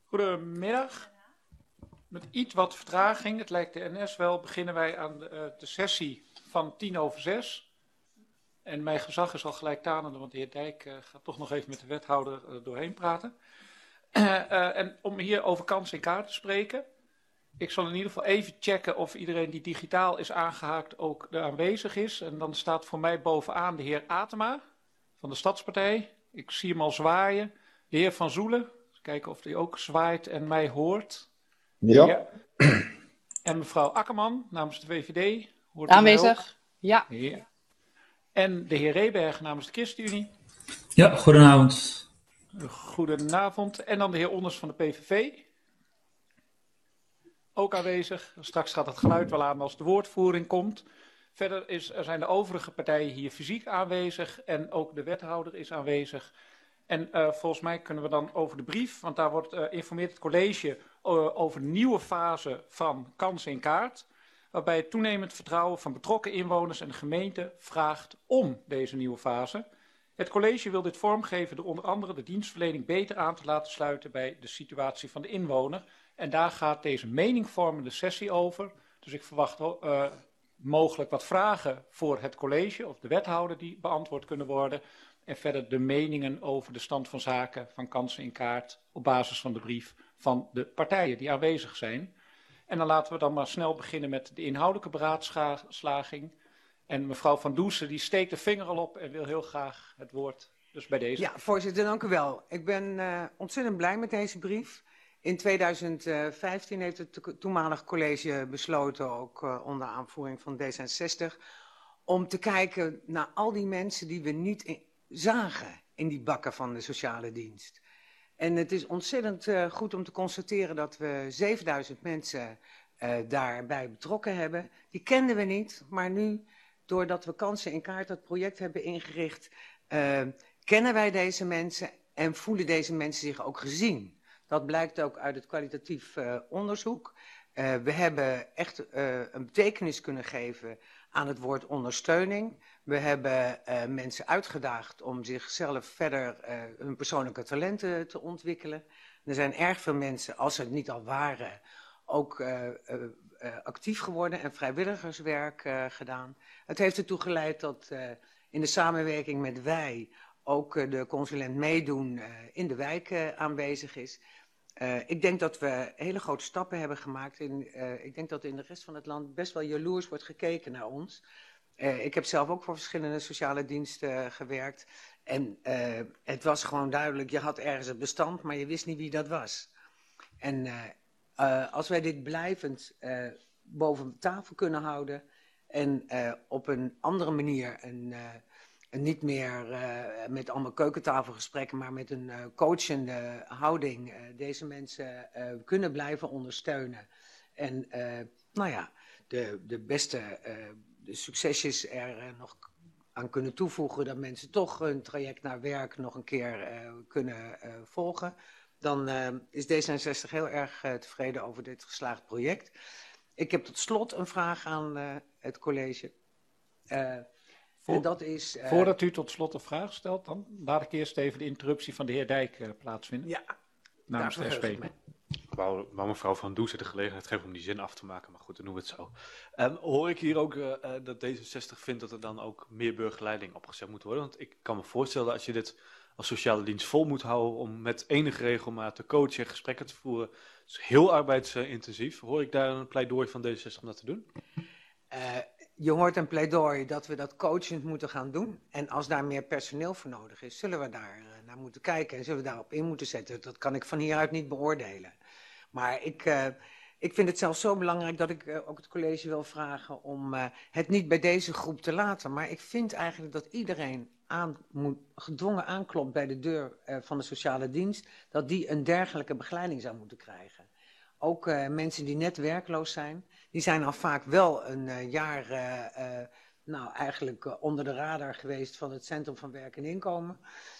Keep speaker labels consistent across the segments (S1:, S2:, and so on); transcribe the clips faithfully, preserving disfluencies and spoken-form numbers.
S1: Goedemiddag. Met iets wat vertraging, het lijkt de N S wel, beginnen wij aan de, uh, de sessie van tien over zes. En mijn gezag is al gelijktanende, want de heer Dijk uh, gaat toch nog even met de wethouder uh, doorheen praten. Uh, uh, en om hier over kans en kaart te spreken. Ik zal in ieder geval even checken of iedereen die digitaal is aangehaakt ook er aanwezig is. En dan staat voor mij bovenaan de heer Atema van de Stadspartij. Ik zie hem al zwaaien. De heer Van Zoelen. Eens kijken of hij ook zwaait en mij hoort.
S2: Ja.
S1: Ja. En mevrouw Akkerman namens de V V D. Hoort
S3: Aanwezig. Ja.
S1: Ja. En de heer Reberg namens de ChristenUnie.
S4: Ja, goedenavond.
S1: Goedenavond. En dan de heer Onders van de P V V. Ook aanwezig. Straks gaat het geluid wel aan als de woordvoering komt. Verder is, er zijn de overige partijen hier fysiek aanwezig en ook de wethouder is aanwezig. En uh, volgens mij kunnen we dan over de brief, want daar wordt uh, informeert het college uh, over de nieuwe fase van kans en kaart. Waarbij het toenemend vertrouwen van betrokken inwoners en de gemeente vraagt om deze nieuwe fase. Het college wil dit vormgeven door onder andere de dienstverlening beter aan te laten sluiten bij de situatie van de inwoner. En daar gaat deze meningvormende sessie over. Dus ik verwacht uh, mogelijk wat vragen voor het college of de wethouder die beantwoord kunnen worden. En verder de meningen over de stand van zaken van kansen in kaart op basis van de brief van de partijen die aanwezig zijn. En dan laten we dan maar snel beginnen met de inhoudelijke beraadslaging. En mevrouw Van Doesen die steekt de vinger al op en wil heel graag het woord. Dus bij deze.
S5: Ja, voorzitter, dank u wel. Ik ben uh, ontzettend blij met deze brief. In tweeduizend vijftien heeft het to toenmalig college besloten, ook uh, onder aanvoering van D zesenzestig, om te kijken naar al die mensen die we niet in, zagen in die bakken van de sociale dienst. En het is ontzettend uh, goed om te constateren dat we zevenduizend mensen uh, daarbij betrokken hebben. Die kenden we niet, maar nu, doordat we Kansen in Kaart dat project hebben ingericht, uh, kennen wij deze mensen en voelen deze mensen zich ook gezien. Dat blijkt ook uit het kwalitatief uh, onderzoek. Uh, we hebben echt uh, een betekenis kunnen geven aan het woord ondersteuning. We hebben uh, mensen uitgedaagd om zichzelf verder uh, hun persoonlijke talenten te ontwikkelen. Er zijn erg veel mensen, als ze het niet al waren, ook uh, uh, uh, actief geworden en vrijwilligerswerk uh, gedaan. Het heeft ertoe geleid dat uh, in de samenwerking met wij ook uh, de consulent meedoen uh, in de wijk uh, aanwezig is. Uh, ik denk dat we hele grote stappen hebben gemaakt. In, uh, ik denk dat in de rest van het land best wel jaloers wordt gekeken naar ons. Uh, ik heb zelf ook voor verschillende sociale diensten uh, gewerkt. En uh, het was gewoon duidelijk, je had ergens het bestand, maar je wist niet wie dat was. En uh, uh, als wij dit blijvend uh, boven tafel kunnen houden en uh, op een andere manier een... Uh, En niet meer uh, met allemaal keukentafelgesprekken, maar met een uh, coachende houding uh, deze mensen uh, kunnen blijven ondersteunen. En uh, nou ja, de, de beste uh, de succesjes er uh, nog aan kunnen toevoegen, dat mensen toch hun traject naar werk nog een keer uh, kunnen uh, volgen. Dan uh, is D zesenzestig heel erg uh, tevreden over dit geslaagd project. Ik heb tot slot een vraag aan uh, het college. Uh,
S1: Voor,
S5: dat is, uh,
S1: voordat u tot slot een vraag stelt, dan laat ik eerst even de interruptie van de heer Dijk uh, plaatsvinden.
S5: Ja,
S1: namens de S P.
S6: Ik wou, wou mevrouw Van Doesen de gelegenheid geven om die zin af te maken, maar goed, dan doen we het zo. Um, hoor ik hier ook uh, dat D zesenzestig vindt dat er dan ook meer burgerleiding opgezet moet worden? Want ik kan me voorstellen dat als je dit als sociale dienst vol moet houden om met enige regelmaat te coachen en gesprekken te voeren, dat is heel arbeidsintensief. Hoor ik daar een pleidooi van D zesenzestig om dat te doen?
S5: Uh, Je hoort een pleidooi dat we dat coachend moeten gaan doen. En als daar meer personeel voor nodig is, zullen we daar uh, naar moeten kijken en zullen we daarop in moeten zetten. Dat kan ik van hieruit niet beoordelen. Maar ik, uh, ik vind het zelfs zo belangrijk dat ik uh, ook het college wil vragen om uh, het niet bij deze groep te laten. Maar ik vind eigenlijk dat iedereen aan moet, gedwongen aanklopt bij de deur uh, van de sociale dienst, dat die een dergelijke begeleiding zou moeten krijgen. Ook uh, mensen die net werkloos zijn, die zijn al vaak wel een uh, jaar uh, uh, nou, eigenlijk uh, onder de radar geweest van het Centrum van Werk en Inkomen.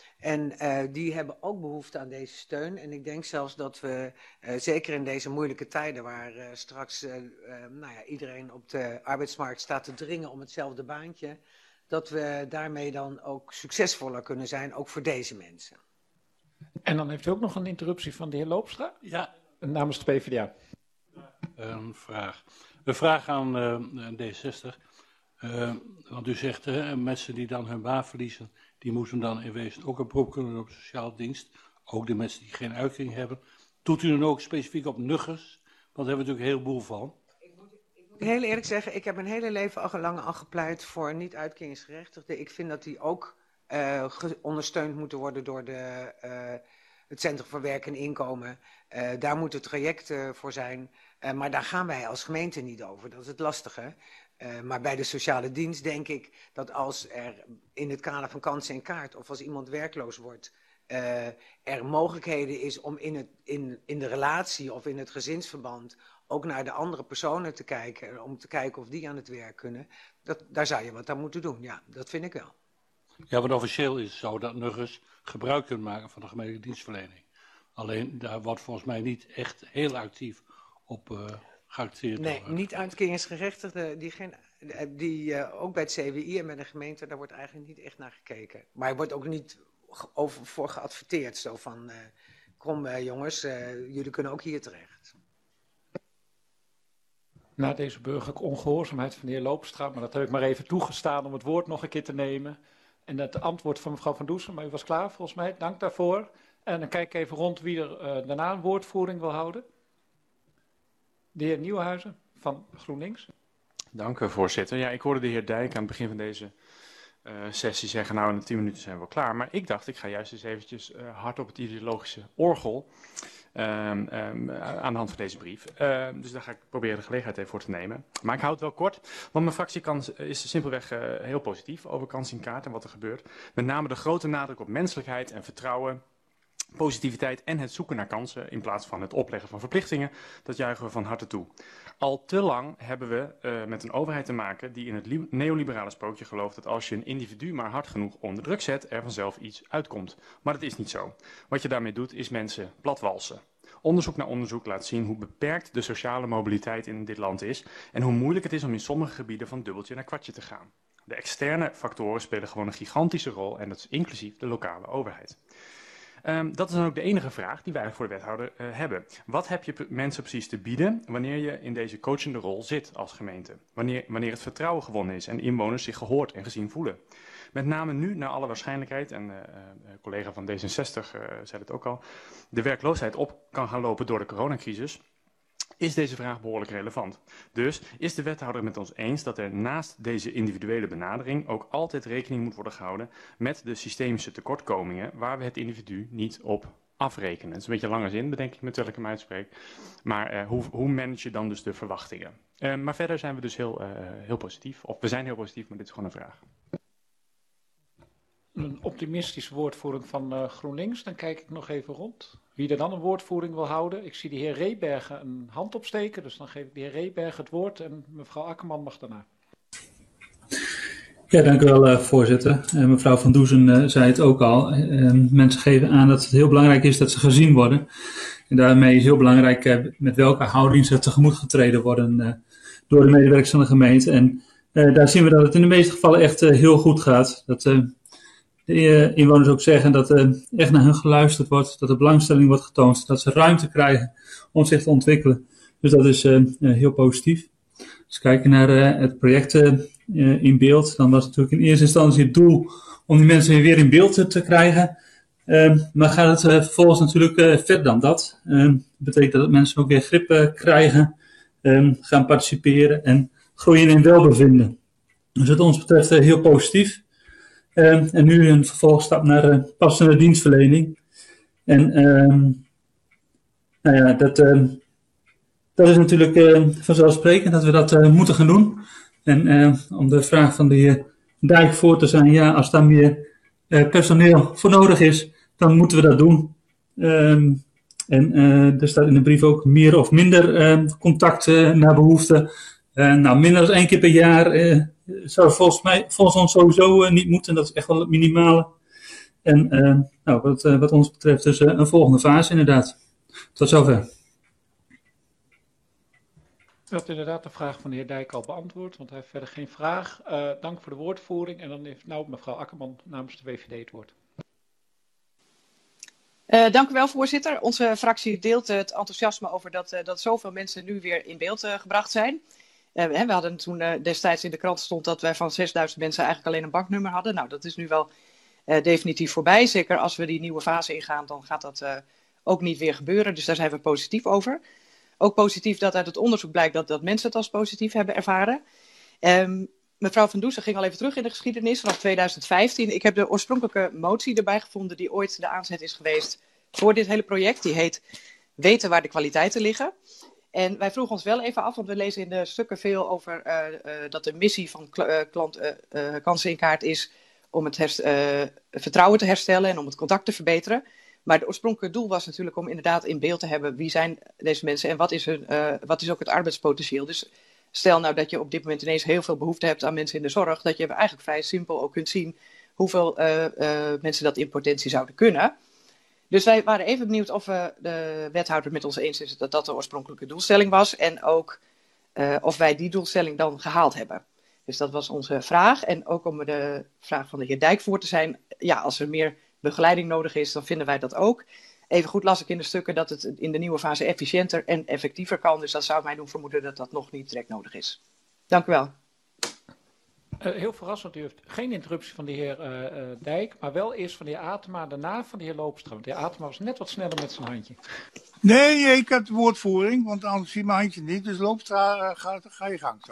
S5: En uh, die hebben ook behoefte aan deze steun. En ik denk zelfs dat we, uh, zeker in deze moeilijke tijden waar uh, straks uh, uh, nou ja, iedereen op de arbeidsmarkt staat te dringen om hetzelfde baantje, dat we daarmee dan ook succesvoller kunnen zijn, ook voor deze mensen.
S1: En dan heeft u ook nog een interruptie van de heer Loopstra
S2: Ja,
S1: namens de P v d A.
S2: een vraag. Een vraag aan uh, D zestig. Uh, want u zegt, uh, mensen die dan hun baan verliezen, die moeten dan in wezen ook een beroep kunnen doen op sociale dienst. Ook de mensen die geen uitkering hebben. Doet u dan ook specifiek op nuggers? Want daar hebben we natuurlijk een heleboel van.
S5: Heel eerlijk zeggen, ik heb mijn hele leven al lang al gepleit voor niet-uitkeringsgerechtigden. Ik vind dat die ook uh, ondersteund moeten worden door de, uh, het Centrum voor Werk en Inkomen. Uh, daar moet het traject uh, voor zijn. Uh, maar daar gaan wij als gemeente niet over. Dat is het lastige. Uh, maar bij de sociale dienst denk ik dat als er in het kader van kansen en kaart of als iemand werkloos wordt, uh, er mogelijkheden is om in, het, in, in de relatie of in het gezinsverband ook naar de andere personen te kijken, om te kijken of die aan het werk kunnen. Dat, daar zou je wat aan moeten doen, ja, dat vind ik wel.
S2: Ja, want officieel is het zo dat nuggers gebruik kunnen maken van de gemeentelijke dienstverlening. Alleen daar wordt volgens mij niet echt heel actief op uh, geacteerd.
S5: Nee, niet uitkeringsgerechtigden, die, geen, die uh, ook bij het C W I en bij de gemeente, daar wordt eigenlijk niet echt naar gekeken. Maar er wordt ook niet over, voor geadverteerd, zo van, uh, kom uh, jongens, uh, jullie kunnen ook hier terecht.
S1: Na deze burgerlijke ongehoorzaamheid van de heer Loopstra, maar dat heb ik maar even toegestaan om het woord nog een keer te nemen. En het antwoord van mevrouw Van Doesen, maar u was klaar volgens mij, dank daarvoor. En dan kijk ik even rond wie er uh, daarna een woordvoering wil houden. De heer Nieuwenhuizen van GroenLinks.
S3: Dank u, voorzitter. Ja, ik hoorde de heer Dijk aan het begin van deze uh, sessie zeggen, nou in de tien minuten zijn we wel klaar. Maar ik dacht, ik ga juist eens eventjes uh, hard op het ideologische orgel um, um, aan de hand van deze brief. Uh, dus daar ga ik proberen de gelegenheid even voor te nemen. Maar ik hou het wel kort, want mijn fractie kan, is simpelweg uh, heel positief over kans in kaart en wat er gebeurt. Met name de grote nadruk op menselijkheid en vertrouwen, positiviteit en het zoeken naar kansen in plaats van het opleggen van verplichtingen, dat juichen we van harte toe. Al te lang hebben we uh, met een overheid te maken die in het neoliberale sprookje gelooft dat als je een individu maar hard genoeg onder druk zet, er vanzelf iets uitkomt. Maar dat is niet zo. Wat je daarmee doet is mensen platwalsen. Onderzoek naar onderzoek laat zien hoe beperkt de sociale mobiliteit in dit land is en hoe moeilijk het is om in sommige gebieden van dubbeltje naar kwartje te gaan. De externe factoren spelen gewoon een gigantische rol en dat is inclusief de lokale overheid. Um, dat is dan ook de enige vraag die wij eigenlijk voor de wethouder uh, hebben. Wat heb je mensen precies te bieden wanneer je in deze coachende rol zit als gemeente? Wanneer, wanneer het vertrouwen gewonnen is en de inwoners zich gehoord en gezien voelen? Met name nu, naar alle waarschijnlijkheid, en uh, uh, collega van D zesenzestig uh, zei het ook al, de werkloosheid op kan gaan lopen door de coronacrisis, is deze vraag behoorlijk relevant. Dus is de wethouder het met ons eens dat er naast deze individuele benadering ook altijd rekening moet worden gehouden met de systemische tekortkomingen waar we het individu niet op afrekenen. Het is een beetje een lange zin, bedenk ik me terwijl ik hem uitspreek. Maar uh, hoe, hoe manage je dan dus de verwachtingen? Uh, maar verder zijn we dus heel, uh, heel positief. Of we zijn heel positief, maar dit is gewoon een vraag.
S1: Een optimistische woordvoering van uh, GroenLinks. Dan kijk ik nog even rond. Wie er dan een woordvoering wil houden. Ik zie de heer Rebergen een hand opsteken. Dus dan geef ik de heer Rebergen het woord. En mevrouw Akkerman mag daarna.
S4: Ja, dank u wel, uh, voorzitter. Uh, mevrouw Van Doesen uh, zei het ook al. Uh, mensen geven aan dat het heel belangrijk is dat ze gezien worden. En daarmee is heel belangrijk uh, met welke houding ze tegemoet getreden worden uh, door de medewerkers van de gemeente. En uh, daar zien we dat het in de meeste gevallen echt uh, heel goed gaat. Dat uh, de uh, inwoners ook zeggen dat er uh, echt naar hen geluisterd wordt. Dat er belangstelling wordt getoond. Dat ze ruimte krijgen om zich te ontwikkelen. Dus dat is uh, uh, heel positief. Als we kijken naar uh, het project uh, in beeld, dan was het natuurlijk in eerste instantie het doel om die mensen weer in beeld te, te krijgen. Uh, maar gaat het uh, vervolgens natuurlijk uh, verder dan dat. Uh, dat betekent dat mensen ook weer grip uh, krijgen, uh, gaan participeren en groeien in welbevinden. Dus wat ons betreft uh, heel positief. Uh, en nu een vervolgstap naar uh, passende dienstverlening. En uh, nou ja, dat... Uh, Dat is natuurlijk uh, vanzelfsprekend dat we dat uh, moeten gaan doen. En uh, om de vraag van de heer Dijk voor te zijn, ja, als daar meer uh, personeel voor nodig is, dan moeten we dat doen. Um, en uh, er staat in de brief ook meer of minder uh, contact uh, naar behoefte. Uh, nou, minder dan één keer per jaar uh, zou volgens mij, volgens ons sowieso uh, niet moeten. Dat is echt wel het minimale. En uh, nou, wat, uh, wat ons betreft dus uh, een volgende fase inderdaad. Tot zover.
S1: U had inderdaad de vraag van de heer Dijk al beantwoord, want hij heeft verder geen vraag. Uh, dank voor de woordvoering. En dan heeft nou mevrouw Akkerman namens de V V D het woord.
S7: Uh, dank u wel, voorzitter. Onze fractie deelt het enthousiasme over dat, uh, dat zoveel mensen nu weer in beeld uh, gebracht zijn. Uh, we hadden toen uh, destijds in de krant stond dat wij van zesduizend mensen eigenlijk alleen een banknummer hadden. Nou, dat is nu wel uh, definitief voorbij. Zeker als we die nieuwe fase ingaan, dan gaat dat uh, ook niet weer gebeuren. Dus daar zijn we positief over. Ook positief dat uit het onderzoek blijkt dat, dat mensen het als positief hebben ervaren. Um, mevrouw Van Doesen ging al even terug in de geschiedenis vanaf tweeduizend vijftien. Ik heb de oorspronkelijke motie erbij gevonden die ooit de aanzet is geweest voor dit hele project. Die heet Weten waar de kwaliteiten liggen. En wij vroegen ons wel even af, want we lezen in de stukken veel over uh, uh, dat de missie van kl- uh, klant uh, uh, Kansen in Kaart is om het herst- uh, vertrouwen te herstellen en om het contact te verbeteren. Maar het oorspronkelijke doel was natuurlijk om inderdaad in beeld te hebben wie zijn deze mensen en wat is, hun, uh, wat is ook het arbeidspotentieel. Dus stel nou dat je op dit moment ineens heel veel behoefte hebt aan mensen in de zorg, dat je eigenlijk vrij simpel ook kunt zien hoeveel uh, uh, mensen dat in potentie zouden kunnen. Dus wij waren even benieuwd of uh, de wethouder met ons eens is dat dat de oorspronkelijke doelstelling was en ook uh, of wij die doelstelling dan gehaald hebben. Dus dat was onze vraag. En ook om de vraag van de heer Dijk voor te zijn, ja, als er meer begeleiding nodig is, dan vinden wij dat ook. Even goed las ik in de stukken dat het in de nieuwe fase efficiënter en effectiever kan. Dus dat zou mij doen vermoeden dat dat nog niet direct nodig is. Dank u wel.
S1: Uh, heel verrassend, u heeft geen interruptie van de heer uh, uh, Dijk, maar wel eerst van de heer Atema, daarna van de heer Loopstra. Want de heer Atema was net wat sneller met zijn handje.
S8: Nee, ik heb de woordvoering, want anders zie je mijn handje niet. Dus Loopstra, uh, ga, ga je gang.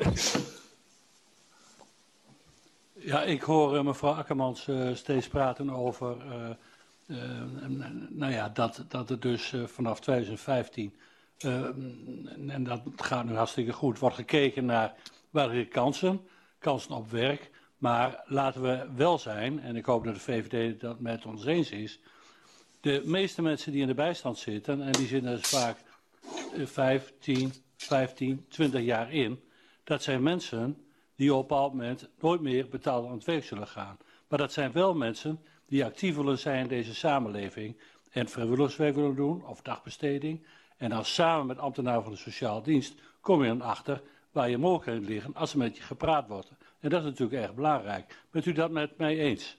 S2: Ja, ik hoor uh, mevrouw Akkermans uh, steeds praten over uh, uh, nou ja, dat, dat het dus uh, vanaf tweeduizend vijftien, uh, en dat gaat nu hartstikke goed, wordt gekeken naar waar er kansen, kansen op werk. Maar laten we wel zijn, en ik hoop dat de V V D dat met ons eens is, de meeste mensen die in de bijstand zitten, en die zitten dus vaak uh, vijf, tien, vijftien, twintig jaar in, dat zijn mensen die op een bepaald moment nooit meer betaald aan het werk zullen gaan. Maar dat zijn wel mensen die actief willen zijn in deze samenleving en vrijwilligerswerk willen doen of dagbesteding. En dan samen met ambtenaren van de sociale dienst kom je dan achter waar je mogelijkheden liggen als er met je gepraat wordt. En dat is natuurlijk erg belangrijk. Bent u dat met mij eens?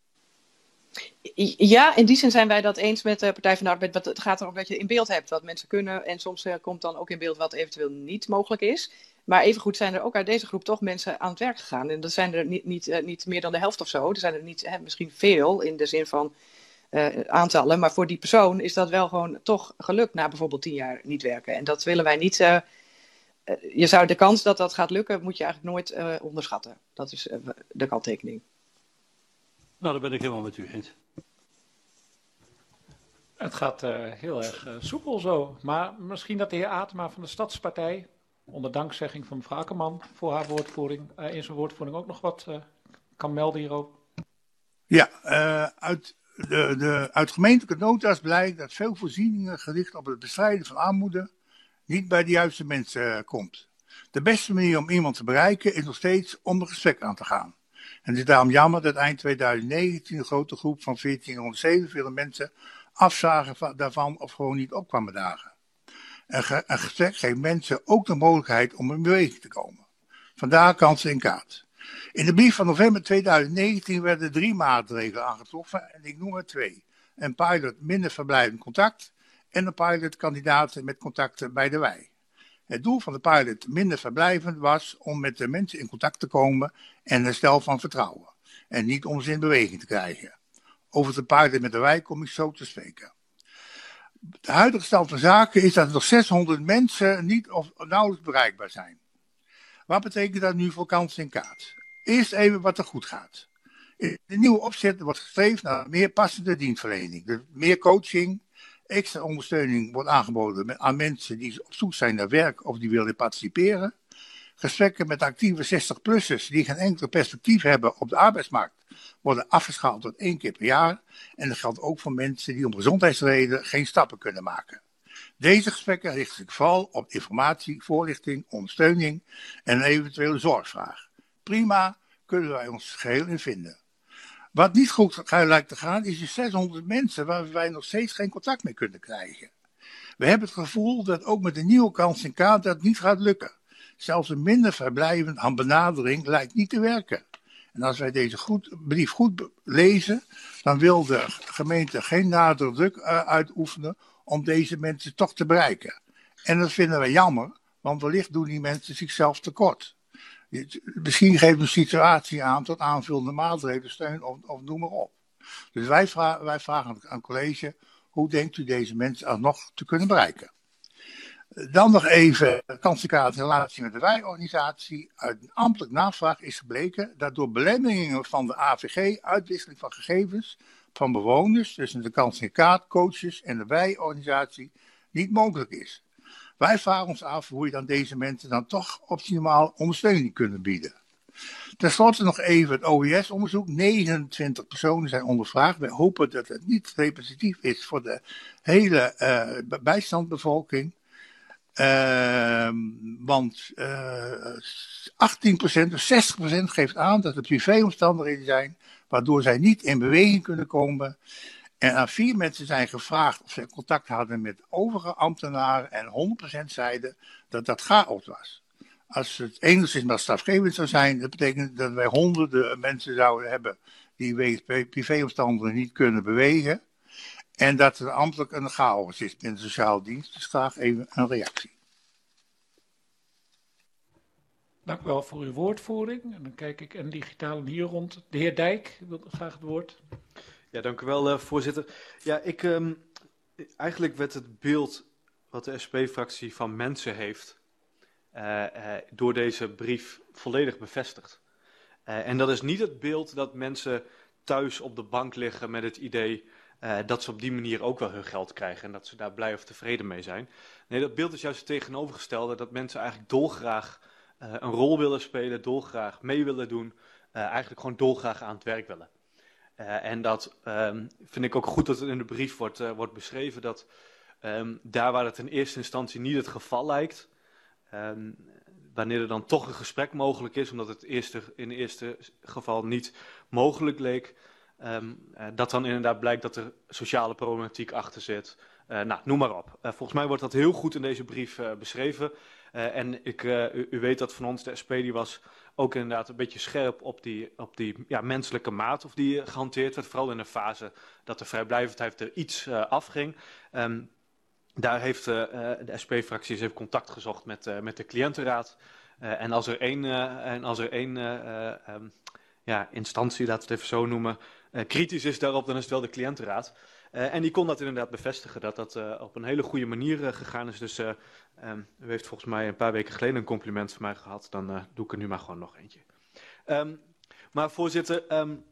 S7: Ja, in die zin zijn wij dat eens met de Partij van de Arbeid. Het gaat erom dat je in beeld hebt wat mensen kunnen en soms uh, komt dan ook in beeld wat eventueel niet mogelijk is. Maar evengoed zijn er ook uit deze groep toch mensen aan het werk gegaan. En dat zijn er niet, niet, uh, niet meer dan de helft of zo. Er zijn er niet, hè, misschien veel in de zin van uh, aantallen. Maar voor die persoon is dat wel gewoon toch gelukt na bijvoorbeeld tien jaar niet werken. En dat willen wij niet. Uh, uh, je zou de kans dat dat gaat lukken, moet je eigenlijk nooit uh, onderschatten. Dat is uh, de kanttekening.
S2: Nou, daar ben ik helemaal met u eens.
S1: Het gaat uh, heel erg uh, soepel zo. Maar misschien dat de heer Atema van de Stadspartij, onder dankzegging van mevrouw Akkerman voor haar woordvoering, uh, in zijn woordvoering ook nog wat uh, kan melden hierover.
S8: Ja, uh, uit, de, de, uit gemeentelijke nota's blijkt dat veel voorzieningen gericht op het bestrijden van armoede niet bij de juiste mensen uh, komt. De beste manier om iemand te bereiken is nog steeds om een gesprek aan te gaan. En het is daarom jammer dat eind tweeduizend negentien een grote groep van veertienhonderdzevenenveertig mensen afzagen daarvan of gewoon niet opkwamen dagen. Een, ge- een gesprek geeft mensen ook de mogelijkheid om in beweging te komen. Vandaar Kansen in Kaart. In de brief van november tweeduizend negentien werden drie maatregelen aangetroffen en ik noem er twee. Een pilot minder verblijvend contact en een pilot kandidaten met contacten bij de wei. Het doel van de pilot minder verblijvend was om met de mensen in contact te komen en herstel van vertrouwen. En niet om ze in beweging te krijgen. Over de pilot met de wei kom ik zo te spreken. De huidige stand van zaken is dat er nog zeshonderd mensen niet of nauwelijks bereikbaar zijn. Wat betekent dat nu voor Kansen in Kaart? Eerst even wat er goed gaat. In de nieuwe opzet wordt gestreefd naar meer passende dienstverlening. Dus meer coaching, extra ondersteuning wordt aangeboden aan mensen die op zoek zijn naar werk of die willen participeren. Gesprekken met actieve zestig-plussers die geen enkel perspectief hebben op de arbeidsmarkt worden afgeschaald tot één keer per jaar. En dat geldt ook voor mensen die om gezondheidsredenen geen stappen kunnen maken. Deze gesprekken richten zich vooral op informatie, voorlichting, ondersteuning en een eventuele zorgvraag. Prima, kunnen wij ons geheel in vinden. Wat niet goed lijkt te gaan is de zeshonderd mensen waar wij nog steeds geen contact mee kunnen krijgen. We hebben het gevoel dat ook met de nieuwe Kansen in Kaart dat niet gaat lukken. Zelfs een minder verblijvend benadering lijkt niet te werken. En als wij deze goed, brief goed lezen, dan wil de gemeente geen nadere druk uh, uitoefenen om deze mensen toch te bereiken. En dat vinden wij jammer, want wellicht doen die mensen zichzelf tekort. Misschien geeft een situatie aan tot aanvullende maatregelen, steun of, of noem maar op. Dus wij, vra- wij vragen aan het college, hoe denkt u deze mensen alsnog te kunnen bereiken? Dan nog even kansenkaart in relatie met de wijorganisatie. Uit een ambtelijk navraag is gebleken dat door belemmeringen van de A V G uitwisseling van gegevens van bewoners tussen de kansenkaart, coaches en de wijorganisatie niet mogelijk is. Wij vragen ons af hoe je dan deze mensen dan toch optimaal ondersteuning kunnen bieden. Ten slotte nog even het O I S-onderzoek. negenentwintig personen zijn ondervraagd. Wij hopen dat het niet representatief is voor de hele uh, bijstandbevolking. Uh, want uh, achttien procent of zestig procent geeft aan dat er privéomstandigheden zijn waardoor zij niet in beweging kunnen komen. En aan vier mensen zijn gevraagd of ze contact hadden met overige ambtenaren en honderd procent zeiden dat dat chaos was. Als het enigszins maar strafgevend zou zijn, dat betekent dat wij honderden mensen zouden hebben die wegens privéomstandigheden niet kunnen bewegen. En dat er ambtelijk een chaos is binnen de sociale dienst. Dus graag even een reactie.
S1: Dank u wel voor uw woordvoering. En dan kijk ik en digitaal hier rond. De heer Dijk wil graag het woord.
S6: Ja, dank u wel, uh, voorzitter. Ja, ik, um, eigenlijk werd het beeld wat de S P-fractie van mensen heeft uh, uh, door deze brief volledig bevestigd. Uh, en dat is niet het beeld dat mensen thuis op de bank liggen met het idee uh, dat ze op die manier ook wel hun geld krijgen en dat ze daar blij of tevreden mee zijn. Nee, dat beeld is juist het tegenovergestelde, dat mensen eigenlijk dolgraag uh, een rol willen spelen, dolgraag mee willen doen, uh, eigenlijk gewoon dolgraag aan het werk willen. Uh, en dat um, vind ik ook goed dat het in de brief wordt, uh, wordt beschreven, dat um, daar waar het in eerste instantie niet het geval lijkt, um, wanneer er dan toch een gesprek mogelijk is, omdat het eerste, in het eerste geval niet mogelijk leek, um, uh, dat dan inderdaad blijkt dat er sociale problematiek achter zit. Uh, nou, noem maar op. Uh, volgens mij wordt dat heel goed in deze brief uh, beschreven. Uh, en ik, uh, u, u weet dat van ons, de S P, die was ook inderdaad een beetje scherp op die, op die ja, menselijke maat of die uh, gehanteerd werd. Vooral in een fase dat de vrijblijvendheid er iets uh, afging. Um, daar heeft uh, de S P-fractie eens even contact gezocht met, uh, met de cliëntenraad. Uh, en als er één, uh, en als er één uh, um, ja, instantie, laten we het even zo noemen, uh, kritisch is daarop, dan is het wel de cliëntenraad. Uh, en die kon dat inderdaad bevestigen, dat dat uh, op een hele goede manier uh, gegaan is. Dus uh, um, u heeft volgens mij een paar weken geleden een compliment van mij gehad. Dan uh, doe ik er nu maar gewoon nog eentje. Um, maar voorzitter, um,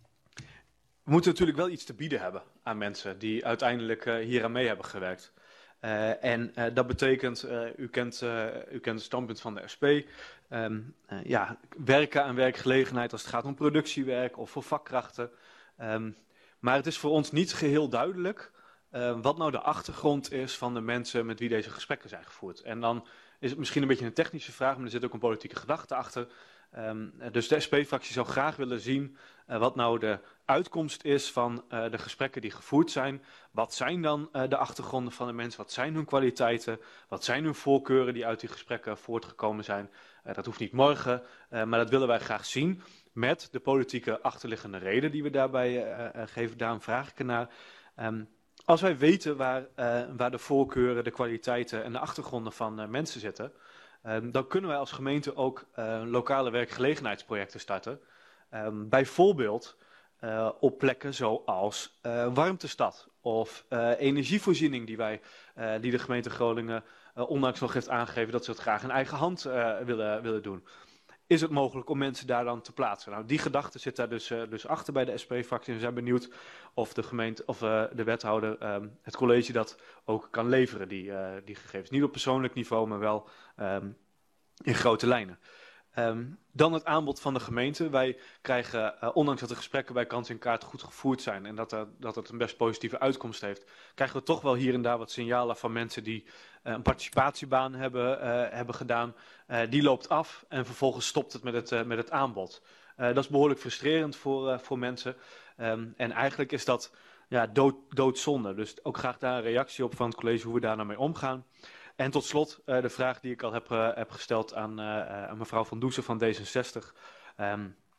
S6: we moeten natuurlijk wel iets te bieden hebben aan mensen die uiteindelijk uh, hier aan mee hebben gewerkt. Uh, en uh, dat betekent, uh, u, kent, uh, u kent het standpunt van de S P, um, uh, ja, werken aan werkgelegenheid als het gaat om productiewerk of voor vakkrachten. Um, Maar het is voor ons niet geheel duidelijk uh, wat nou de achtergrond is van de mensen met wie deze gesprekken zijn gevoerd. En dan is het misschien een beetje een technische vraag, maar er zit ook een politieke gedachte achter. Um, dus de S P-fractie zou graag willen zien uh, wat nou de uitkomst is van uh, de gesprekken die gevoerd zijn. Wat zijn dan uh, de achtergronden van de mensen? Wat zijn hun kwaliteiten? Wat zijn hun voorkeuren die uit die gesprekken voortgekomen zijn? Uh, dat hoeft niet morgen, uh, maar dat willen wij graag zien. Met de politieke achterliggende reden die we daarbij uh, uh, geven, daarom vraag ik ernaar. Um, als wij weten waar, uh, waar de voorkeuren, de kwaliteiten en de achtergronden van uh, mensen zitten, um, dan kunnen wij als gemeente ook uh, lokale werkgelegenheidsprojecten starten. Um, bijvoorbeeld uh, op plekken zoals uh, Warmtestad of uh, energievoorziening die, wij, uh, die de gemeente Groningen uh, onlangs nog heeft aangegeven dat ze het graag in eigen hand uh, willen, willen doen. Is het mogelijk om mensen daar dan te plaatsen? Nou, die gedachte zit daar dus, uh, dus achter bij de S P-fractie. We zijn benieuwd of de gemeente of uh, de wethouder, um, het college dat ook kan leveren, die, uh, die gegevens. Niet op persoonlijk niveau, maar wel um, in grote lijnen. Um, dan het aanbod van de gemeente. Wij krijgen, uh, ondanks dat de gesprekken bij Kans en Kaart goed gevoerd zijn en dat, uh, dat het een best positieve uitkomst heeft, krijgen we toch wel hier en daar wat signalen van mensen die uh, een participatiebaan hebben, uh, hebben gedaan. Uh, die loopt af en vervolgens stopt het met het, uh, met het aanbod. Uh, dat is behoorlijk frustrerend voor, uh, voor mensen. Um, en eigenlijk is dat ja, dood, doodzonde. Dus ook graag daar een reactie op van het college hoe we daar nou mee omgaan. En tot slot uh, de vraag die ik al heb, uh, heb gesteld aan, uh, aan mevrouw Van Doesen van D zesenzestig. Um,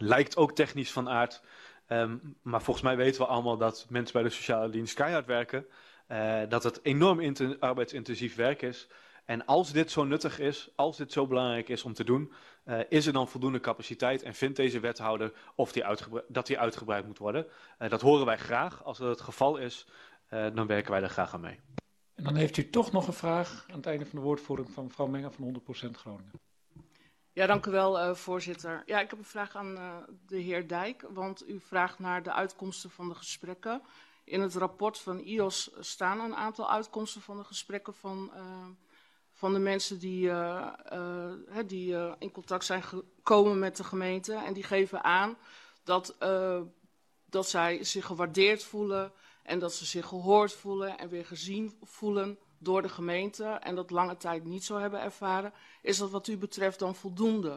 S6: lijkt ook technisch van aard. Um, maar volgens mij weten we allemaal dat mensen bij de sociale dienst keihard werken. Uh, dat het enorm inten- arbeidsintensief werk is. En als dit zo nuttig is, als dit zo belangrijk is om te doen, uh, is er dan voldoende capaciteit en vindt deze wethouder of die uitgebreid, dat die uitgebreid moet worden? Uh, dat horen wij graag. Als dat het geval is, uh, dan werken wij daar graag aan mee.
S1: En dan heeft u toch nog een vraag aan het einde van de woordvoering van mevrouw Menger van honderd procent Groningen.
S9: Ja, dank u wel, uh, voorzitter. Ja, ik heb een vraag aan uh, de heer Dijk, want u vraagt naar de uitkomsten van de gesprekken. In het rapport van I O S staan een aantal uitkomsten van de gesprekken van, uh, van de mensen die, uh, uh, die uh, in contact zijn gekomen met de gemeente. En die geven aan dat, uh, dat zij zich gewaardeerd voelen en dat ze zich gehoord voelen en weer gezien voelen door de gemeente en dat lange tijd niet zo hebben ervaren. Is dat wat u betreft dan voldoende?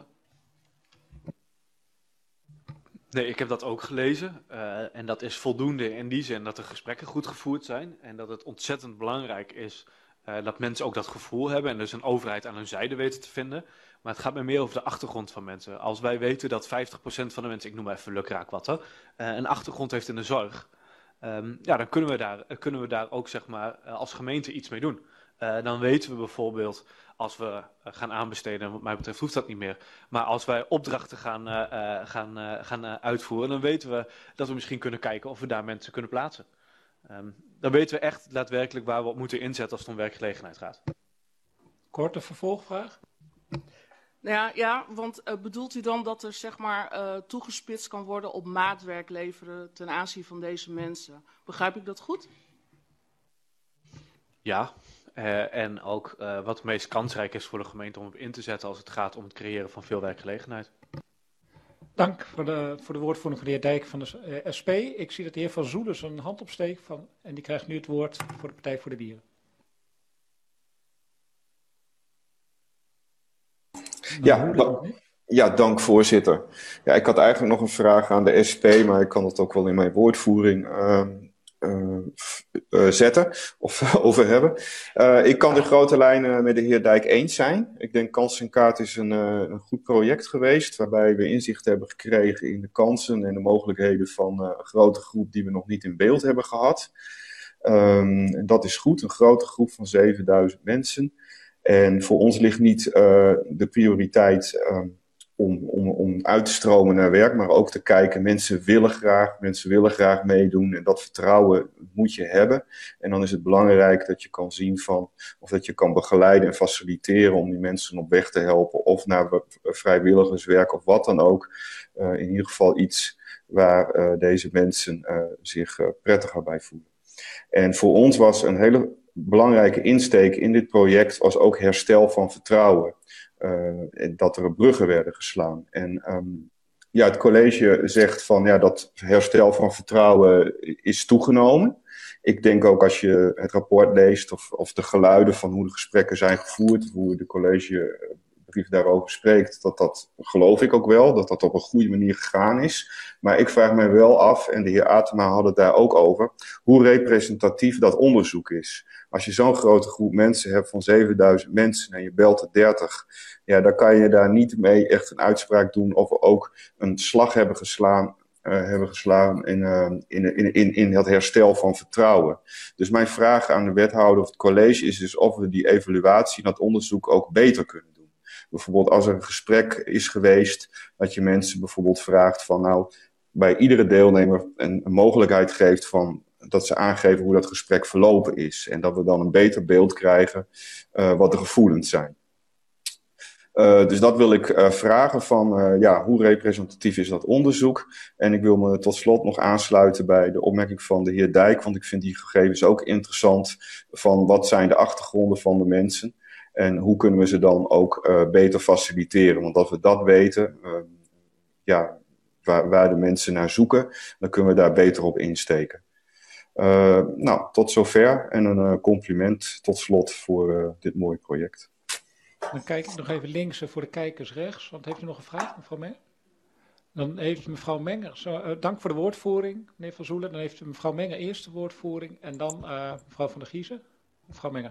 S6: Nee, ik heb dat ook gelezen. Uh, en dat is voldoende in die zin dat de gesprekken goed gevoerd zijn. En dat het ontzettend belangrijk is uh, dat mensen ook dat gevoel hebben. En dus een overheid aan hun zijde weten te vinden. Maar het gaat mij meer over de achtergrond van mensen. Als wij weten dat vijftig procent van de mensen, ik noem maar even lukraak wat, uh, een achtergrond heeft in de zorg. Um, ja, dan kunnen we daar, kunnen we daar ook zeg maar, uh, als gemeente iets mee doen. Uh, dan weten we bijvoorbeeld, als we uh, gaan aanbesteden, wat mij betreft hoeft dat niet meer, maar als wij opdrachten gaan, uh, uh, gaan, uh, gaan uh, uitvoeren, dan weten we dat we misschien kunnen kijken of we daar mensen kunnen plaatsen. Um, dan weten we echt daadwerkelijk waar we op moeten inzetten als het om werkgelegenheid gaat.
S1: Korte vervolgvraag.
S9: Nou ja, ja, want uh, bedoelt u dan dat er zeg maar uh, toegespitst kan worden op maatwerk leveren ten aanzien van deze mensen? Begrijp ik dat goed?
S6: Ja, uh, en ook uh, wat het meest kansrijk is voor de gemeente om op in te zetten als het gaat om het creëren van veel werkgelegenheid.
S1: Dank voor de, voor de woordvoering van de heer Dijk van de uh, S P. Ik zie dat de heer Van Zoelen zijn hand opsteekt van, en die krijgt nu het woord voor de Partij voor de Dieren.
S10: Ja, da ja, dank voorzitter. Ja, ik had eigenlijk nog een vraag aan de S P, maar ik kan het ook wel in mijn woordvoering uh, uh, uh, zetten of over hebben. Uh, ik kan de grote lijnen met de heer Dijk eens zijn. Ik denk Kans en Kaart is een, uh, een goed project geweest, waarbij we inzicht hebben gekregen in de kansen en de mogelijkheden van uh, een grote groep die we nog niet in beeld hebben gehad. Um, en dat is goed, een grote groep van zevenduizend mensen. En voor ons ligt niet uh, de prioriteit uh, om, om, om uit te stromen naar werk, maar ook te kijken, mensen willen graag, mensen willen graag meedoen en dat vertrouwen moet je hebben. En dan is het belangrijk dat je kan zien van, of dat je kan begeleiden en faciliteren om die mensen op weg te helpen, of naar vrijwilligerswerk of wat dan ook. Uh, in ieder geval iets waar uh, deze mensen uh, zich uh, prettiger bij voelen. En voor ons was een hele belangrijke insteek in dit project was ook herstel van vertrouwen. Uh, dat er bruggen werden geslaan. En um, ja, het college zegt van ja, dat herstel van vertrouwen is toegenomen. Ik denk ook als je het rapport leest of, of de geluiden van hoe de gesprekken zijn gevoerd, hoe de collegebrief daarover spreekt, dat dat geloof ik ook wel, dat dat op een goede manier gegaan is. Maar ik vraag mij wel af, en de heer Atema had het daar ook over, hoe representatief dat onderzoek is. Als je zo'n grote groep mensen hebt van zevenduizend mensen en je belt er dertig, ja, dan kan je daar niet mee echt een uitspraak doen of we ook een slag hebben geslaan, uh, hebben geslaan in, uh, in, in, in, in het herstel van vertrouwen. Dus mijn vraag aan de wethouder of het college is dus of we die evaluatie en dat onderzoek ook beter kunnen doen. Bijvoorbeeld als er een gesprek is geweest, dat je mensen bijvoorbeeld vraagt van nou, bij iedere deelnemer een, een mogelijkheid geeft van dat ze aangeven hoe dat gesprek verlopen is. En dat we dan een beter beeld krijgen uh, wat de gevoelens zijn. Uh, dus dat wil ik uh, vragen van, uh, ja, hoe representatief is dat onderzoek? En ik wil me tot slot nog aansluiten bij de opmerking van de heer Dijk, want ik vind die gegevens ook interessant van wat zijn de achtergronden van de mensen en hoe kunnen we ze dan ook uh, beter faciliteren. Want als we dat weten, uh, ja, waar, waar de mensen naar zoeken, dan kunnen we daar beter op insteken. Uh, nou, tot zover en een uh, compliment tot slot voor uh, dit mooie project.
S1: Dan kijk ik nog even links voor de kijkers rechts, want heeft u nog een vraag, mevrouw Menger? Dan heeft mevrouw Menger, zo, uh, dank voor de woordvoering, meneer Van Zoelen. Dan heeft mevrouw Menger eerst de woordvoering en dan uh, mevrouw Van der Giezen. Mevrouw Menger.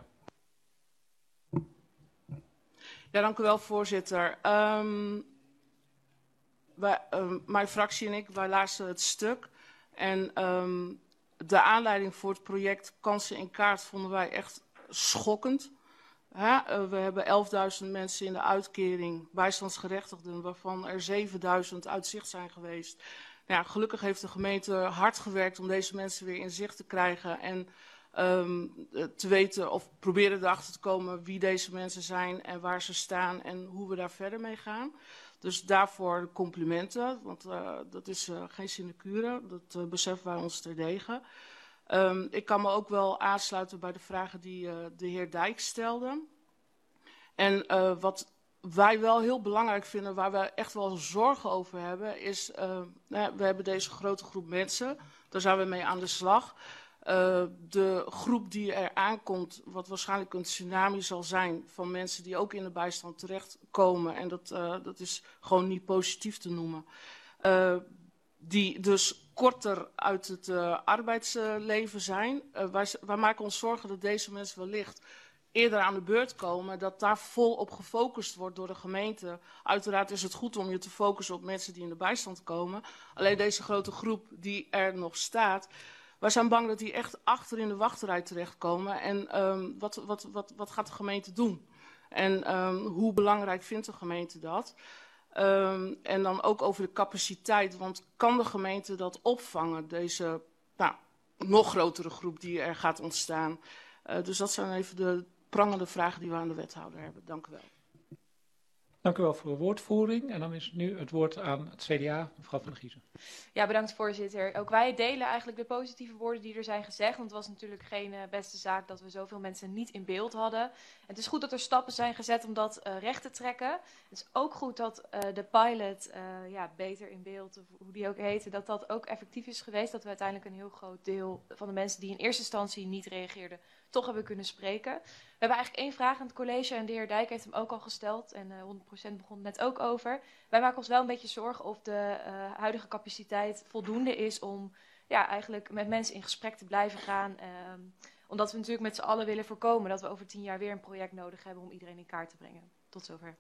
S9: Ja, dank u wel, voorzitter. Um, wij, um, mijn fractie en ik, wij lazen het stuk. En um, de aanleiding voor het project Kansen in Kaart vonden wij echt schokkend. Hè? Uh, we hebben elfduizend mensen in de uitkering, bijstandsgerechtigden, waarvan er zevenduizend uit zicht zijn geweest. Nou ja, gelukkig heeft de gemeente hard gewerkt om deze mensen weer in zicht te krijgen en um, te weten of proberen erachter te komen wie deze mensen zijn en waar ze staan en hoe we daar verder mee gaan. Dus daarvoor complimenten, want uh, dat is uh, geen sinecure, dat uh, beseffen wij ons terdege. Um, ik kan me ook wel aansluiten bij de vragen die uh, de heer Dijk stelde. En uh, wat wij wel heel belangrijk vinden, waar we echt wel zorgen over hebben, is, uh, nou, we hebben deze grote groep mensen, daar zijn we mee aan de slag. Uh, de groep die er aankomt, wat waarschijnlijk een tsunami zal zijn van mensen die ook in de bijstand terechtkomen, en dat, uh, dat is gewoon niet positief te noemen, uh, die dus korter uit het uh, arbeidsleven zijn. Uh, wij, wij maken ons zorgen dat deze mensen wellicht eerder aan de beurt komen, dat daar vol op gefocust wordt door de gemeente. Uiteraard is het goed om je te focussen op mensen die in de bijstand komen. Alleen deze grote groep die er nog staat, wij zijn bang dat die echt achter in de wachtrij terechtkomen. En um, wat, wat, wat, wat gaat de gemeente doen? En um, hoe belangrijk vindt de gemeente dat? Um, en dan ook over de capaciteit, want kan de gemeente dat opvangen, deze nou, nog grotere groep die er gaat ontstaan? Uh, dus dat zijn even de prangende vragen die we aan de wethouder hebben. Dank u wel.
S1: Dank u wel voor uw woordvoering. En dan is nu het woord aan het C D A, mevrouw Van der Giezen.
S11: Ja, bedankt voorzitter. Ook wij delen eigenlijk de positieve woorden die er zijn gezegd. Want het was natuurlijk geen uh, beste zaak dat we zoveel mensen niet in beeld hadden. Het is goed dat er stappen zijn gezet om dat uh, recht te trekken. Het is ook goed dat uh, de pilot, uh, ja, beter in beeld, of hoe die ook heette, dat dat ook effectief is geweest. Dat we uiteindelijk een heel groot deel van de mensen die in eerste instantie niet reageerden, toch hebben kunnen spreken. We hebben eigenlijk één vraag aan het college en de heer Dijk heeft hem ook al gesteld. En uh, honderd procent begon het net ook over. Wij maken ons wel een beetje zorgen of de uh, huidige capaciteit voldoende is om ja, eigenlijk met mensen in gesprek te blijven gaan. Uh, omdat we natuurlijk met z'n allen willen voorkomen dat we over tien jaar weer een project nodig hebben om iedereen in kaart te brengen. Tot zover.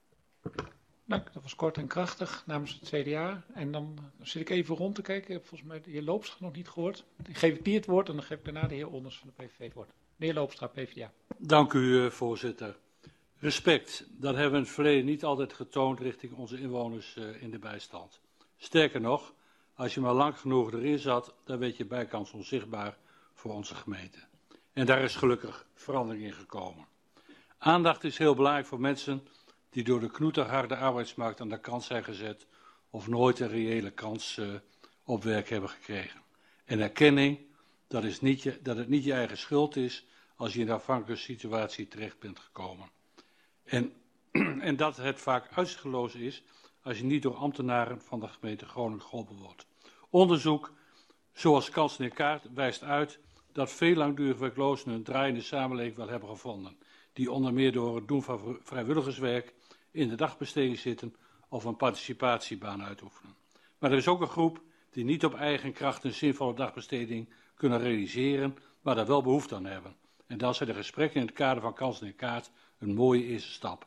S1: Dank, dat was kort en krachtig namens het C D A. En dan zit ik even rond te kijken. Ik heb volgens mij de heer Loopstra nog niet gehoord. Dan geef ik die het woord en dan geef ik daarna de heer Onders van de P V V het woord. De heer Loopstra, P V D A.
S2: Dank u, voorzitter. Respect, dat hebben we in het verleden niet altijd getoond richting onze inwoners uh, in de bijstand. Sterker nog, als je maar lang genoeg erin zat, dan werd je bijkans onzichtbaar voor onze gemeente. En daar is gelukkig verandering in gekomen. Aandacht is heel belangrijk voor mensen die door de knoeterharde arbeidsmarkt aan de kant zijn gezet of nooit een reële kans uh, op werk hebben gekregen. En erkenning dat, is niet je, dat het niet je eigen schuld is als je in een afhankelijke situatie terecht bent gekomen. En, en dat het vaak uitzichtloos is als je niet door ambtenaren van de gemeente Groningen geholpen wordt. Onderzoek, zoals Kansen in Kaart, wijst uit dat veel langdurig werklozen een draai in de samenleving wel hebben gevonden, die onder meer door het doen van vrijwilligerswerk in de dagbesteding zitten of een participatiebaan uitoefenen. Maar er is ook een groep die niet op eigen kracht een zinvolle dagbesteding kunnen realiseren, maar daar wel behoefte aan hebben. En dan zijn de gesprekken in het kader van Kansen in Kaart een mooie eerste stap.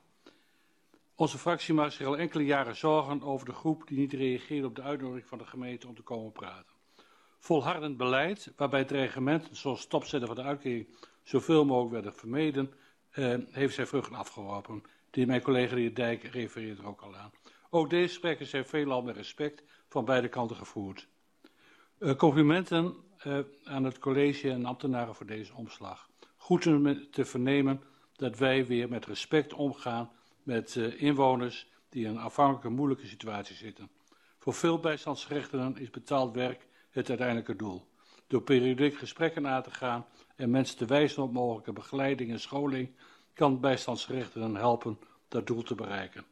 S2: Onze fractie maakt zich al enkele jaren zorgen over de groep die niet reageert op de uitnodiging van de gemeente om te komen praten. Volhardend beleid, waarbij dreigementen zoals stopzetten van de uitkering zoveel mogelijk werden vermeden, eh, heeft zijn vruchten afgeworpen. Die, mijn collega de heer Dijk refereert er ook al aan. Ook deze gesprekken zijn veelal met respect van beide kanten gevoerd. Uh, complimenten uh, aan het college en ambtenaren voor deze omslag. Goed te, te vernemen dat wij weer met respect omgaan met uh, inwoners die in een afhankelijke moeilijke situatie zitten. Voor veel bijstandsgerechtigden is betaald werk het uiteindelijke doel. Door periodiek gesprekken aan te gaan en mensen te wijzen op mogelijke begeleiding en scholing, kan bijstandsgerechtigden helpen dat doel te bereiken.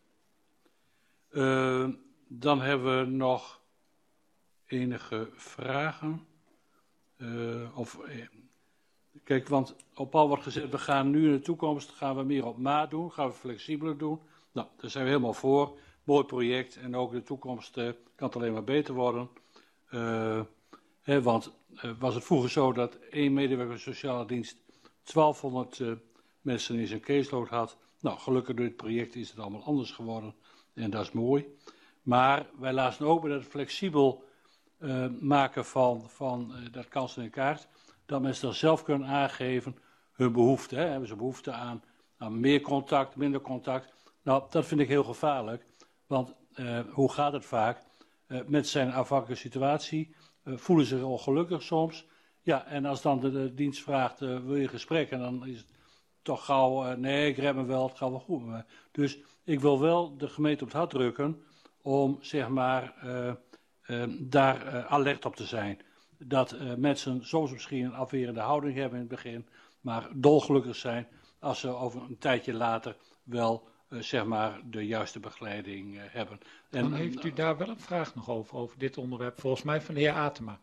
S2: Uh, dan hebben we nog enige vragen. Uh, of, uh, kijk, want op al wordt gezegd, we gaan nu in de toekomst gaan we meer op maat doen, gaan we flexibeler doen. Nou, daar zijn we helemaal voor. Mooi project en ook de toekomst uh, kan het alleen maar beter worden. Uh, hè, want uh, was het vroeger zo dat één medewerker sociale dienst twaalfhonderd uh, mensen in zijn caseload had. Nou, gelukkig door het project is het allemaal anders geworden en dat is mooi. Maar wij lazen ook bij het flexibel uh, maken van, van uh, dat kansen in kaart, dat mensen dan zelf kunnen aangeven hun behoefte. Hè. Hebben ze behoefte aan, aan meer contact, minder contact? Nou, dat vind ik heel gevaarlijk, want uh, hoe gaat het vaak? Uh, met zijn afhankelijke situatie uh, voelen ze zich ongelukkig soms. Ja, en als dan de, de dienst vraagt, uh, wil je gesprek? En dan is het toch gauw, uh, nee, ik red me wel, het gaat wel goed met me. Dus ik wil wel de gemeente op het hart drukken om, zeg maar, uh, uh, daar uh, alert op te zijn. Dat uh, mensen soms misschien een afwerende houding hebben in het begin, maar dolgelukkig zijn als ze over een tijdje later wel, uh, zeg maar, de juiste begeleiding uh, hebben. En,
S1: Dan heeft u daar wel een vraag nog over, over dit onderwerp, volgens mij van de heer Atema.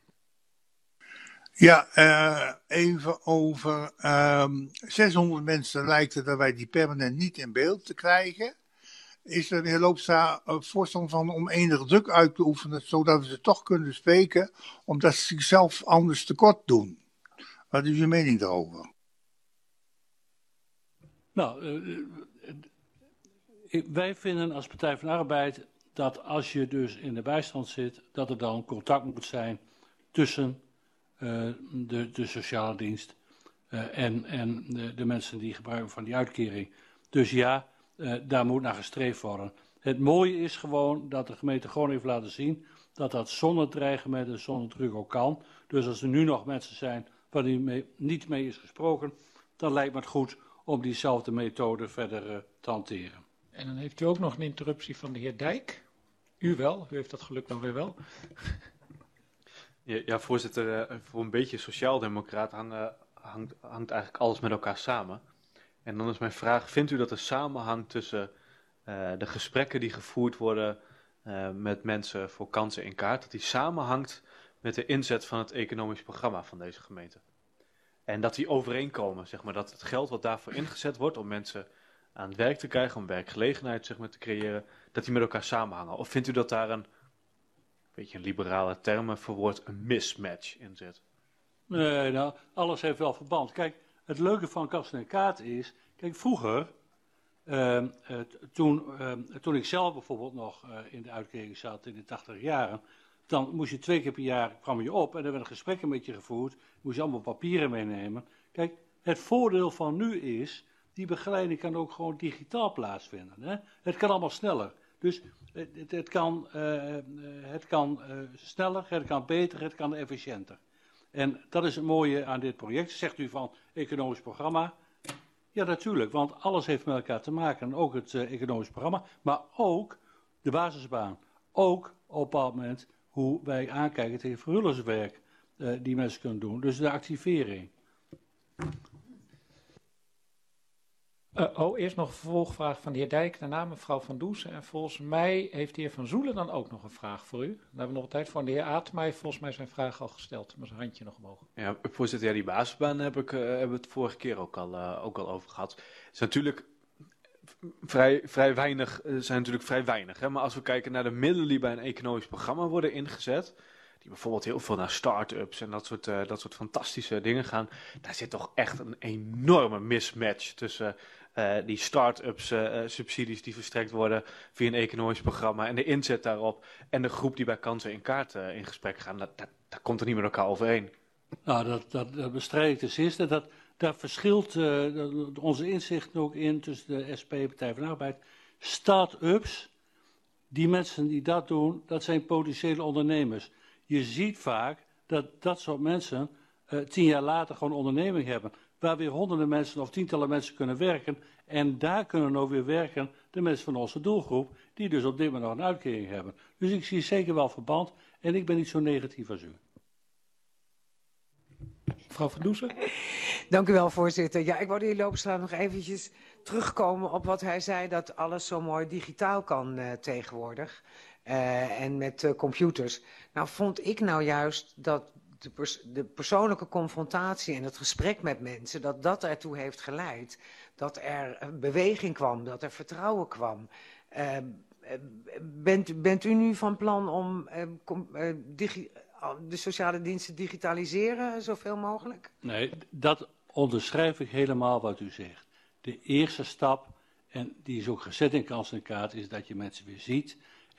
S8: Ja, uh, even over um, zeshonderd mensen lijkt het dat wij die permanent niet in beeld te krijgen. Is er de heer Loopstra uh, voorstander van om enige druk uit te oefenen, zodat we ze toch kunnen spreken, omdat ze zichzelf anders tekort doen? Wat is uw mening daarover?
S2: Nou, uh, uh, wij vinden als Partij van de Arbeid dat als je dus in de bijstand zit, dat er dan contact moet zijn tussen uh, de, de sociale dienst uh, en, en de, de mensen die gebruiken van die uitkering. Dus ja, uh, daar moet naar gestreefd worden. Het mooie is gewoon dat de gemeente gewoon heeft laten zien dat dat zonder dreigement en zonder druk ook kan. Dus als er nu nog mensen zijn waar die mee, niet mee is gesproken, dan lijkt me het goed om diezelfde methode verder uh, te hanteren.
S1: En dan heeft u ook nog een interruptie van de heer Dijk. U wel, u heeft dat geluk dan weer wel.
S6: Ja, ja voorzitter, uh, voor een beetje sociaaldemocraat hangen, hangt, hangt eigenlijk alles met elkaar samen. En dan is mijn vraag, vindt u dat er samenhang tussen uh, de gesprekken die gevoerd worden uh, met mensen voor kansen in kaart, dat die samenhangt met de inzet van het economisch programma van deze gemeente? En dat die overeenkomen, zeg maar, dat het geld wat daarvoor ingezet wordt om mensen aan het werk te krijgen, om werkgelegenheid, zeg maar, te creëren, dat die met elkaar samenhangen? Of vindt u dat daar een, beetje een liberale termen verwoord, een mismatch in zit?
S2: Nee, nou, alles heeft wel verband. Kijk, het leuke van kansen en kaart is, kijk, vroeger, uh, uh, toen, uh, toen ik zelf bijvoorbeeld nog uh, in de uitkering zat in de tachtig jaren, dan moest je twee keer per jaar, kwam je op en er werden gesprekken met je gevoerd, moest je allemaal papieren meenemen. Kijk, het voordeel van nu is, die begeleiding kan ook gewoon digitaal plaatsvinden. Hè? Het kan allemaal sneller. Dus het, het kan, uh, het kan uh, sneller, het kan beter, het kan efficiënter. En dat is het mooie aan dit project. Zegt u van economisch programma? Ja, natuurlijk, want alles heeft met elkaar te maken. Ook het uh, economisch programma, maar ook de basisbaan. Ook op een bepaald moment hoe wij aankijken tegen vrijwilligerswerk uh, die mensen kunnen doen. Dus de activering.
S1: Uh, oh, eerst nog een vervolgvraag van de heer Dijk, daarna mevrouw Van Doesen. En volgens mij heeft de heer Van Zoelen dan ook nog een vraag voor u. Dan hebben we nog een tijd voor. De heer Atema heeft volgens mij zijn vraag al gesteld, maar zijn handje nog omhoog.
S6: Ja, voorzitter, ja, die basisbaan heb ik, uh, hebben we het vorige keer ook al, uh, ook al over gehad. Het is natuurlijk vrij, vrij weinig, uh, zijn natuurlijk vrij weinig. Hè? Maar als we kijken naar de middelen die bij een economisch programma worden ingezet, die bijvoorbeeld heel veel naar start-ups en dat soort, uh, dat soort fantastische dingen gaan, daar zit toch echt een enorme mismatch tussen Uh, die start-ups uh, subsidies die verstrekt worden via een economisch programma en de inzet daarop en de groep die bij kansen in kaart uh, in gesprek gaan, dat, dat, dat komt er niet met elkaar overeen.
S2: Nou, dat, dat, dat bestrijd ik ten eerste. Dat, daar verschilt uh, onze inzicht ook in tussen de S P en Partij van de Arbeid. Start-ups, die mensen die dat doen, dat zijn potentiële ondernemers. Je ziet vaak dat dat soort mensen uh, tien jaar later gewoon onderneming hebben, waar weer honderden mensen of tientallen mensen kunnen werken. En daar kunnen ook weer werken de mensen van onze doelgroep, die dus op dit moment nog een uitkering hebben. Dus ik zie zeker wel verband en ik ben niet zo negatief als u.
S1: Mevrouw Van Doesen.
S5: Dank u wel, voorzitter. Ja, ik wou de heer Loopstra nog eventjes terugkomen op wat hij zei, dat alles zo mooi digitaal kan uh, tegenwoordig. Uh, en met uh, computers. Nou, vond ik nou juist dat De, pers de persoonlijke confrontatie en het gesprek met mensen, dat dat ertoe heeft geleid dat er beweging kwam, dat er vertrouwen kwam. Uh, bent, bent u nu van plan om uh, com, uh, digi de sociale diensten te digitaliseren, zoveel mogelijk?
S2: Nee, dat onderschrijf ik helemaal wat u zegt. De eerste stap, en die is ook gezet in kansen en kaart, is dat je mensen weer ziet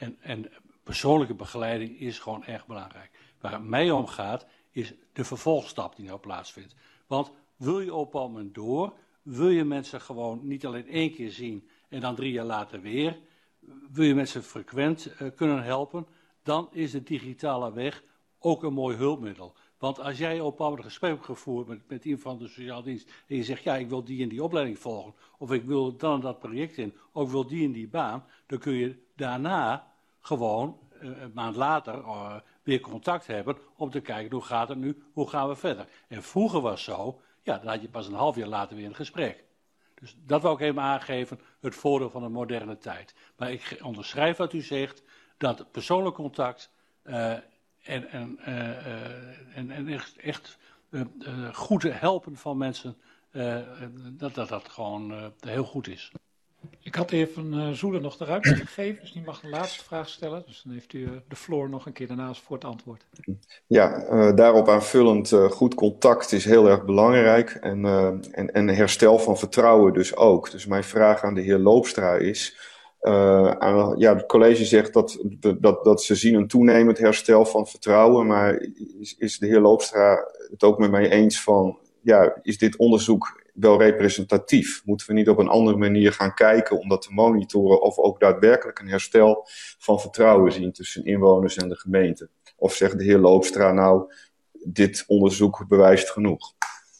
S2: En, en persoonlijke begeleiding is gewoon erg belangrijk. Waar het mij om gaat, is de vervolgstap die nou plaatsvindt. Want wil je op een moment door, wil je mensen gewoon niet alleen één keer zien en dan drie jaar later weer, wil je mensen frequent uh, kunnen helpen, dan is de digitale weg ook een mooi hulpmiddel. Want als jij op een moment gesprek hebt gevoerd met, met iemand van de sociale dienst en je zegt, ja, ik wil die en die opleiding volgen, of ik wil dan en dat project in, of ik wil die en die baan, dan kun je daarna gewoon uh, een maand later uh, weer contact hebben om te kijken, hoe gaat het nu, hoe gaan we verder. En vroeger was het zo, ja, dan had je pas een half jaar later weer een gesprek. Dus dat wil ik even aangeven, het voordeel van de moderne tijd. Maar ik onderschrijf wat u zegt, dat persoonlijk contact uh, en, en, uh, uh, en, en echt, echt uh, uh, goed helpen van mensen, uh, dat, dat dat gewoon uh, heel goed is.
S1: Ik had even uh, Zoele nog de ruimte gegeven, dus die mag een laatste vraag stellen. Dus dan heeft u uh, de floor nog een keer daarnaast voor het antwoord.
S10: Ja, uh, daarop aanvullend, uh, goed contact is heel erg belangrijk en, uh, en, en herstel van vertrouwen dus ook. Dus mijn vraag aan de heer Loopstra is, uh, aan, ja, het college zegt dat, dat, dat ze zien een toenemend herstel van vertrouwen, maar is, is de heer Loopstra het ook met mij eens van, ja, is dit onderzoek wel representatief? Moeten we niet op een andere manier gaan kijken om dat te monitoren of ook daadwerkelijk een herstel van vertrouwen zien tussen inwoners en de gemeente? Of zegt de heer Loopstra nou, dit onderzoek bewijst genoeg?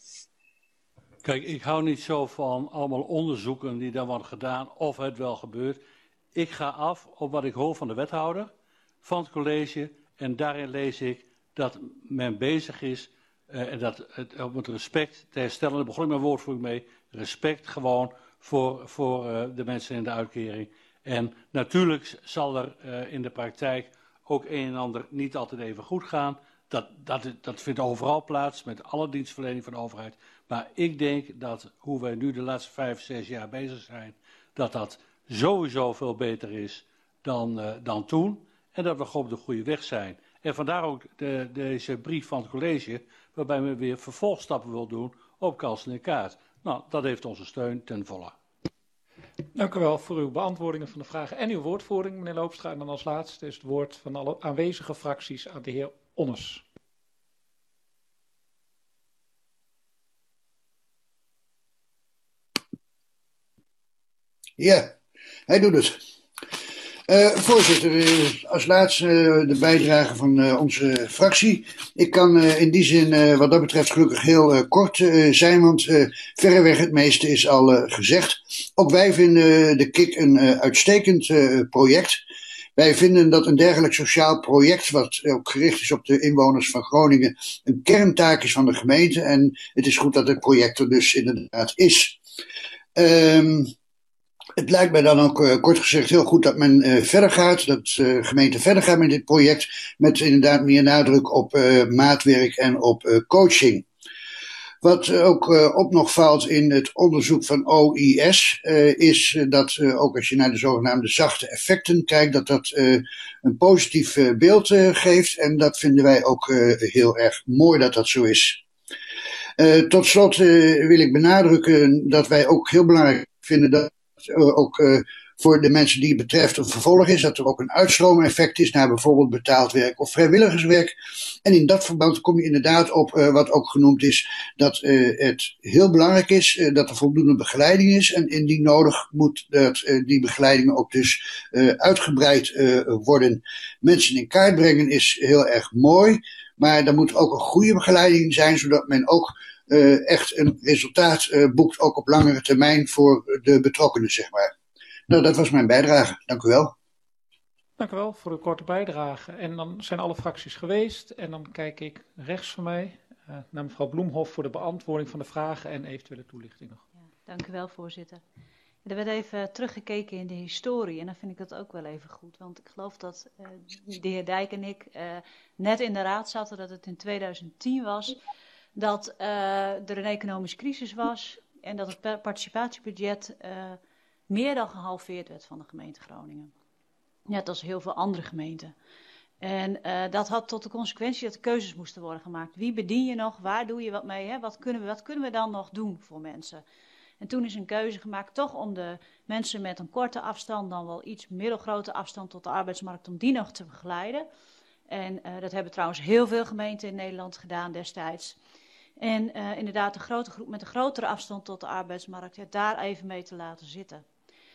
S2: Kijk, ik hou niet zo van allemaal onderzoeken die dan worden gedaan of het wel gebeurt. Ik ga af op wat ik hoor van de wethouder, van het college en daarin lees ik dat men bezig is Uh, en dat het, om het respect te herstellen, daar begon ik mijn woordvoering mee, respect gewoon voor, voor uh, de mensen in de uitkering. En natuurlijk zal er uh, in de praktijk ook een en ander niet altijd even goed gaan. Dat, dat, dat vindt overal plaats, met alle dienstverlening van de overheid. Maar ik denk dat hoe wij nu de laatste vijf, zes jaar bezig zijn, dat dat sowieso veel beter is dan, uh, dan toen. En dat we gewoon op de goede weg zijn. En vandaar ook de, deze brief van het college, waarbij men weer vervolgstappen wil doen op Kalsen en Kaart. Nou, dat heeft onze steun ten volle.
S1: Dank u wel voor uw beantwoordingen van de vragen en uw woordvoering, meneer Loopstra. En dan als laatste is het woord van alle aanwezige fracties aan de heer Onnes.
S12: Ja, hij doet het. Uh, voorzitter, uh, als laatste uh, de bijdrage van uh, onze fractie. Ik kan uh, in die zin uh, wat dat betreft gelukkig heel uh, kort uh, zijn, want uh, verreweg het meeste is al uh, gezegd. Ook wij vinden uh, de K I C een uh, uitstekend uh, project. Wij vinden dat een dergelijk sociaal project, wat ook gericht is op de inwoners van Groningen, een kerntaak is van de gemeente. En het is goed dat het project er dus inderdaad is. Um, Het lijkt mij dan ook uh, kort gezegd heel goed dat men uh, verder gaat, dat de uh, gemeente verder gaat met dit project, met inderdaad meer nadruk op uh, maatwerk en op uh, coaching. Wat uh, ook uh, op nog valt in het onderzoek van O I S, uh, is uh, dat uh, ook als je naar de zogenaamde zachte effecten kijkt, dat dat uh, een positief uh, beeld uh, geeft. En dat vinden wij ook uh, heel erg mooi dat dat zo is. Uh, tot slot uh, wil ik benadrukken dat wij ook heel belangrijk vinden dat Uh, ook uh, voor de mensen die het betreft een vervolg is, dat er ook een uitstroomeffect is naar bijvoorbeeld betaald werk of vrijwilligerswerk. En in dat verband kom je inderdaad op uh, wat ook genoemd is, dat uh, het heel belangrijk is uh, dat er voldoende begeleiding is en indien nodig moet dat uh, die begeleiding ook dus uh, uitgebreid uh, worden. Mensen in kaart brengen is heel erg mooi, maar er moet ook een goede begeleiding zijn, zodat men ook Uh, echt een resultaat uh, boekt, ook op langere termijn voor de betrokkenen, zeg maar. Nou, dat was mijn bijdrage. Dank u wel.
S1: Dank u wel voor uw korte bijdrage. En dan zijn alle fracties geweest. En dan kijk ik rechts van mij uh, naar mevrouw Bloemhof voor de beantwoording van de vragen en eventuele toelichting nog.
S13: Ja, dank u wel, voorzitter. Er werd even teruggekeken in de historie en dan vind ik dat ook wel even goed. Want ik geloof dat uh, de heer Dijk en ik uh, net in de raad zaten, dat het in tweeduizend tien was, dat uh, er een economische crisis was en dat het participatiebudget uh, meer dan gehalveerd werd van de gemeente Groningen. Net als heel veel andere gemeenten. En uh, dat had tot de consequentie dat er keuzes moesten worden gemaakt. Wie bedien je nog? Waar doe je wat mee? Hè? Wat kunnen we, wat kunnen we dan nog doen voor mensen? En toen is een keuze gemaakt toch om de mensen met een korte afstand, dan wel iets middelgrote afstand tot de arbeidsmarkt, om die nog te begeleiden. En uh, dat hebben trouwens heel veel gemeenten in Nederland gedaan destijds. En uh, inderdaad de grote groep met een grotere afstand tot de arbeidsmarkt, ja, daar even mee te laten zitten.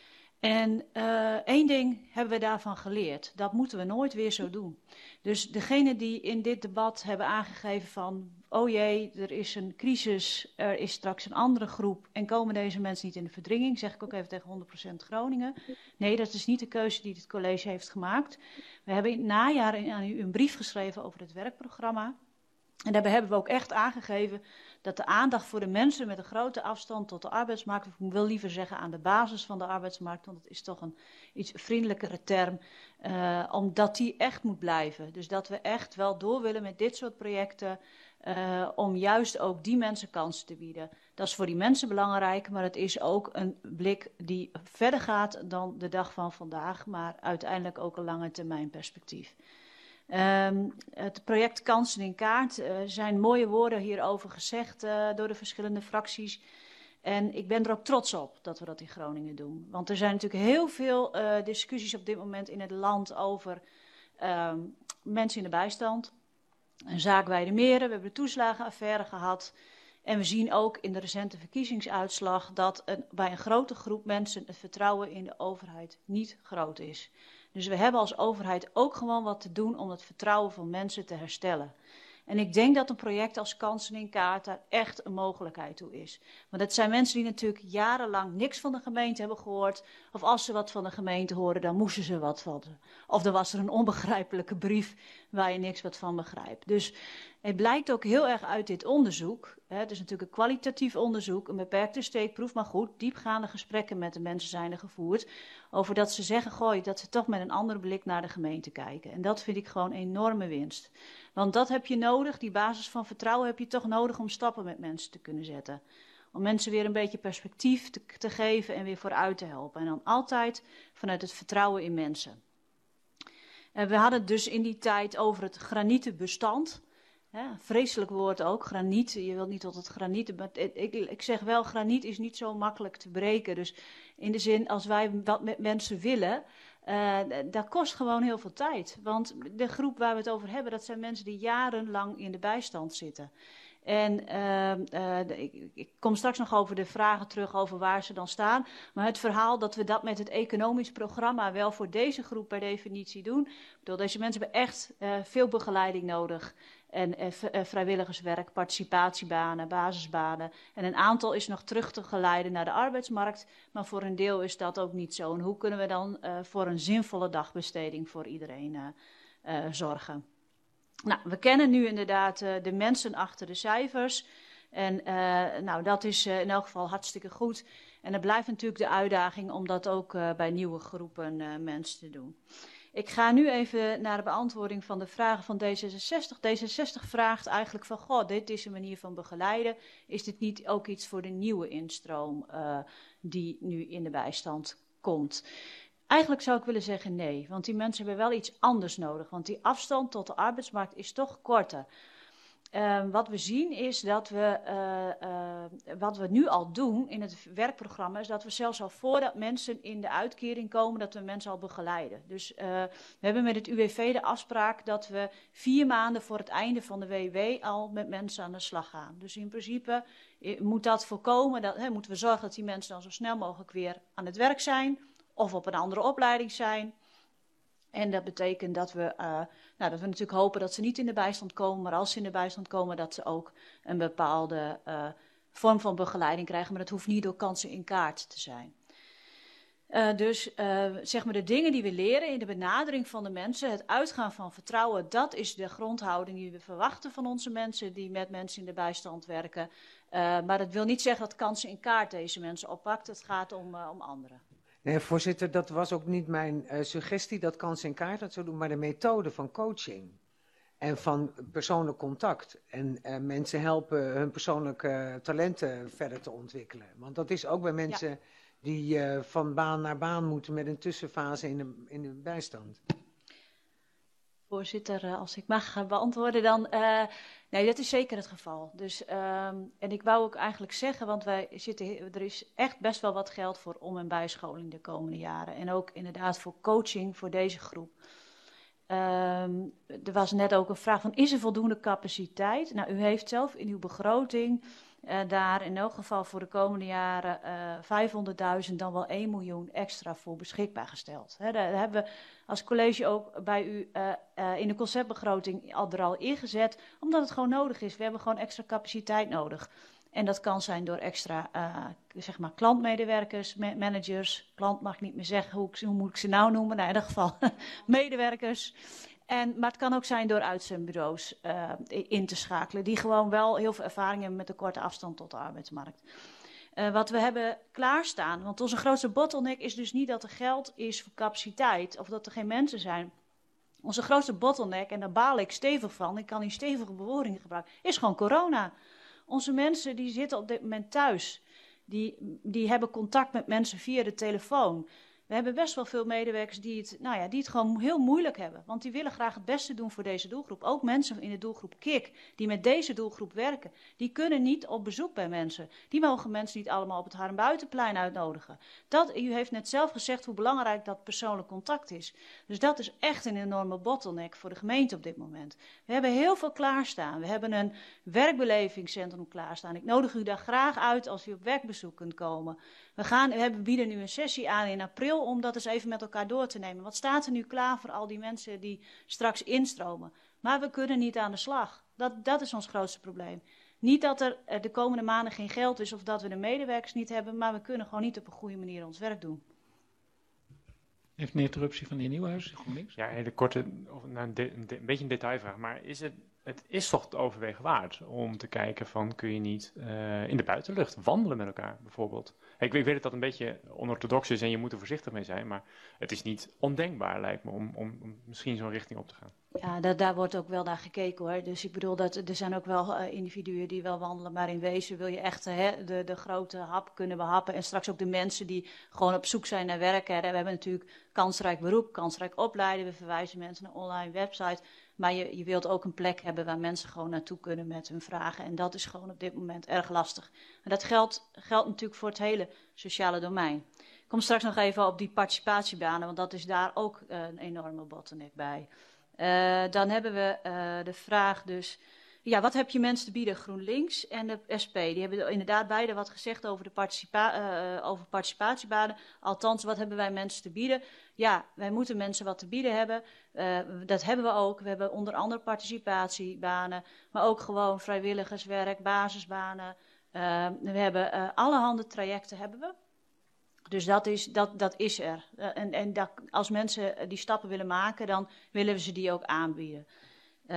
S13: En uh, één ding hebben we daarvan geleerd. Dat moeten we nooit weer zo doen. Dus degene die in dit debat hebben aangegeven van, oh jee, er is een crisis, er is straks een andere groep en komen deze mensen niet in de verdringing, zeg ik ook even tegen honderd procent Groningen. Nee, dat is niet de keuze die het college heeft gemaakt. We hebben in het najaar aan u een brief geschreven over het werkprogramma. En daarbij hebben we ook echt aangegeven dat de aandacht voor de mensen met een grote afstand tot de arbeidsmarkt, of ik wil liever zeggen aan de basis van de arbeidsmarkt, want het is toch een iets vriendelijkere term, uh, omdat die echt moet blijven. Dus dat we echt wel door willen met dit soort projecten, uh, om juist ook die mensen kansen te bieden. Dat is voor die mensen belangrijk, maar het is ook een blik die verder gaat dan de dag van vandaag, maar uiteindelijk ook een lange termijn perspectief. Um, het project Kansen in Kaart, er uh, zijn mooie woorden hierover gezegd uh, door de verschillende fracties. En ik ben er ook trots op dat we dat in Groningen doen. Want er zijn natuurlijk heel veel uh, discussies op dit moment in het land over uh, mensen in de bijstand. Een zaak Weidemeren, we hebben de toeslagenaffaire gehad. En we zien ook in de recente verkiezingsuitslag dat een, bij een grote groep mensen het vertrouwen in de overheid niet groot is. Dus we hebben als overheid ook gewoon wat te doen om het vertrouwen van mensen te herstellen. En ik denk dat een project als Kansen in Kaart daar echt een mogelijkheid toe is. Want het zijn mensen die natuurlijk jarenlang niks van de gemeente hebben gehoord. Of als ze wat van de gemeente horen, dan moesten ze wat van. Of er was er een onbegrijpelijke brief waar je niks wat van begrijpt. Dus het blijkt ook heel erg uit dit onderzoek. Hè, het is natuurlijk een kwalitatief onderzoek, een beperkte steekproef. Maar goed, diepgaande gesprekken met de mensen zijn er gevoerd. Over dat ze zeggen, gooi, dat ze toch met een andere blik naar de gemeente kijken. En dat vind ik gewoon een enorme winst. Want dat heb je nodig, die basis van vertrouwen heb je toch nodig om stappen met mensen te kunnen zetten. Om mensen weer een beetje perspectief te, te geven en weer vooruit te helpen. En dan altijd vanuit het vertrouwen in mensen. En we hadden het dus in die tijd over het granieten bestand. Ja, vreselijk woord ook, graniet. Je wilt niet tot het granieten, maar ik, ik, ik zeg wel, graniet is niet zo makkelijk te breken. Dus in de zin, als wij wat met mensen willen, uh, dat kost gewoon heel veel tijd. Want de groep waar we het over hebben, dat zijn mensen die jarenlang in de bijstand zitten. En uh, uh, de, ik, ik kom straks nog over de vragen terug over waar ze dan staan. Maar het verhaal dat we dat met het economisch programma wel voor deze groep per definitie doen. Ik bedoel, deze mensen hebben echt uh, veel begeleiding nodig. En uh, vrijwilligerswerk, participatiebanen, basisbanen. En een aantal is nog terug te geleiden naar de arbeidsmarkt. Maar voor een deel is dat ook niet zo. En hoe kunnen we dan uh, voor een zinvolle dagbesteding voor iedereen uh, uh, zorgen? Nou, we kennen nu inderdaad uh, de mensen achter de cijfers. En uh, nou, dat is uh, in elk geval hartstikke goed. En er blijft natuurlijk de uitdaging om dat ook uh, bij nieuwe groepen uh, mensen te doen. Ik ga nu even naar de beantwoording van de vragen van D zesenzestig. D zesenzestig vraagt eigenlijk van, goh, dit is een manier van begeleiden. Is dit niet ook iets voor de nieuwe instroom uh, die nu in de bijstand komt? Eigenlijk zou ik willen zeggen nee, want die mensen hebben wel iets anders nodig. Want die afstand tot de arbeidsmarkt is toch korter. Uh, wat we zien is dat we, uh, uh, wat we nu al doen in het werkprogramma, is dat we zelfs al voordat mensen in de uitkering komen, dat we mensen al begeleiden. Dus uh, we hebben met het U W V de afspraak dat we vier maanden voor het einde van de W W al met mensen aan de slag gaan. Dus in principe moet dat voorkomen, dat, hè, moeten we zorgen dat die mensen dan zo snel mogelijk weer aan het werk zijn of op een andere opleiding zijn. En dat betekent dat we, uh, nou, dat we natuurlijk hopen dat ze niet in de bijstand komen, maar als ze in de bijstand komen, dat ze ook een bepaalde uh, vorm van begeleiding krijgen. Maar dat hoeft niet door Kansen in Kaart te zijn. Uh, dus uh, zeg maar de dingen die we leren in de benadering van de mensen, het uitgaan van vertrouwen, dat is de grondhouding die we verwachten van onze mensen die met mensen in de bijstand werken. Uh, maar dat wil niet zeggen dat Kansen in Kaart deze mensen oppakt, het gaat om, uh, om anderen.
S5: Nee, voorzitter, dat was ook niet mijn uh, suggestie dat Kansen in Kaart dat zou doen, maar de methode van coaching en van persoonlijk contact. En uh, mensen helpen hun persoonlijke talenten verder te ontwikkelen. Want dat is ook bij mensen ja. die uh, van baan naar baan moeten met een tussenfase in de, in de bijstand.
S13: Voorzitter, uh, als ik mag uh, beantwoorden, dan... Uh, nee, dat is zeker het geval. Dus, um, en ik wou ook eigenlijk zeggen, want wij zitten, er is echt best wel wat geld voor om- en bijscholing de komende jaren. En ook inderdaad voor coaching voor deze groep. Um, er was net ook een vraag van, is er voldoende capaciteit? Nou, u heeft zelf in uw begroting uh, daar in elk geval voor de komende jaren uh, vijfhonderdduizend, dan wel één miljoen extra voor beschikbaar gesteld. He, daar hebben we als college ook bij u uh, uh, in de conceptbegroting al er al ingezet, omdat het gewoon nodig is. We hebben gewoon extra capaciteit nodig. En dat kan zijn door extra uh, zeg maar klantmedewerkers, ma- managers. Klant mag ik niet meer zeggen, hoe, ik, hoe moet ik ze nou noemen? Nou, in ieder geval medewerkers. En, maar het kan ook zijn door uitzendbureaus uh, in te schakelen, die gewoon wel heel veel ervaring hebben met de korte afstand tot de arbeidsmarkt. Uh, wat we hebben klaarstaan, want onze grootste bottleneck is dus niet dat er geld is voor capaciteit of dat er geen mensen zijn. Onze grootste bottleneck, en daar baal ik stevig van, ik kan hier stevige bewoordingen gebruiken, is gewoon corona. Onze mensen die zitten op dit moment thuis, die, die hebben contact met mensen via de telefoon. We hebben best wel veel medewerkers die het, nou ja, die het gewoon heel moeilijk hebben. Want die willen graag het beste doen voor deze doelgroep. Ook mensen in de doelgroep K I K, die met deze doelgroep werken. Die kunnen niet op bezoek bij mensen. Die mogen mensen niet allemaal op het Harm-Buitenplein uitnodigen. Dat, u heeft net zelf gezegd hoe belangrijk dat persoonlijk contact is. Dus dat is echt een enorme bottleneck voor de gemeente op dit moment. We hebben heel veel klaarstaan. We hebben een werkbelevingscentrum klaarstaan. Ik nodig u daar graag uit als u op werkbezoek kunt komen. We, gaan, we hebben, bieden nu een sessie aan in april om dat eens even met elkaar door te nemen. Wat staat er nu klaar voor al die mensen die straks instromen? Maar we kunnen niet aan de slag. Dat, dat is ons grootste probleem. Niet dat er de komende maanden geen geld is of dat we de medewerkers niet hebben, maar we kunnen gewoon niet op een goede manier ons werk doen.
S1: Heeft een interruptie van de heer Nieuwhuis, GroenLinks?
S3: Ja, een hele korte, of, nou, een, de, een, de, een beetje een detailvraag, maar is het, het is toch te overwegen waard om te kijken van, kun je niet uh, in de buitenlucht wandelen met elkaar bijvoorbeeld? Ik, ik weet dat dat een beetje onorthodox is en je moet er voorzichtig mee zijn, maar het is niet ondenkbaar lijkt me om, om, om misschien zo'n richting op te gaan.
S13: Ja, dat, daar wordt ook wel naar gekeken hoor. Dus ik bedoel, dat, er zijn ook wel uh, individuen die wel wandelen, maar in wezen wil je echt uh, de, de grote hap kunnen behappen. En straks ook de mensen die gewoon op zoek zijn naar werk. Hè. We hebben natuurlijk kansrijk beroep, kansrijk opleiden. We verwijzen mensen naar online website. Maar je, je wilt ook een plek hebben waar mensen gewoon naartoe kunnen met hun vragen. En dat is gewoon op dit moment erg lastig. En dat geldt, geldt natuurlijk voor het hele sociale domein. Ik kom straks nog even op die participatiebanen, want dat is daar ook uh, een enorme bottleneck bij. Uh, dan hebben we uh, de vraag dus, ja, wat heb je mensen te bieden? GroenLinks en de S P. Die hebben inderdaad beide wat gezegd over, de participa- uh, over participatiebanen. Althans, wat hebben wij mensen te bieden? Ja, wij moeten mensen wat te bieden hebben. Uh, dat hebben we ook. We hebben onder andere participatiebanen, maar ook gewoon vrijwilligerswerk, basisbanen. Uh, we hebben uh, allerhande trajecten hebben we. Dus dat is, dat, dat is er. Uh, en en dat, als mensen die stappen willen maken, dan willen we ze die ook aanbieden. Uh,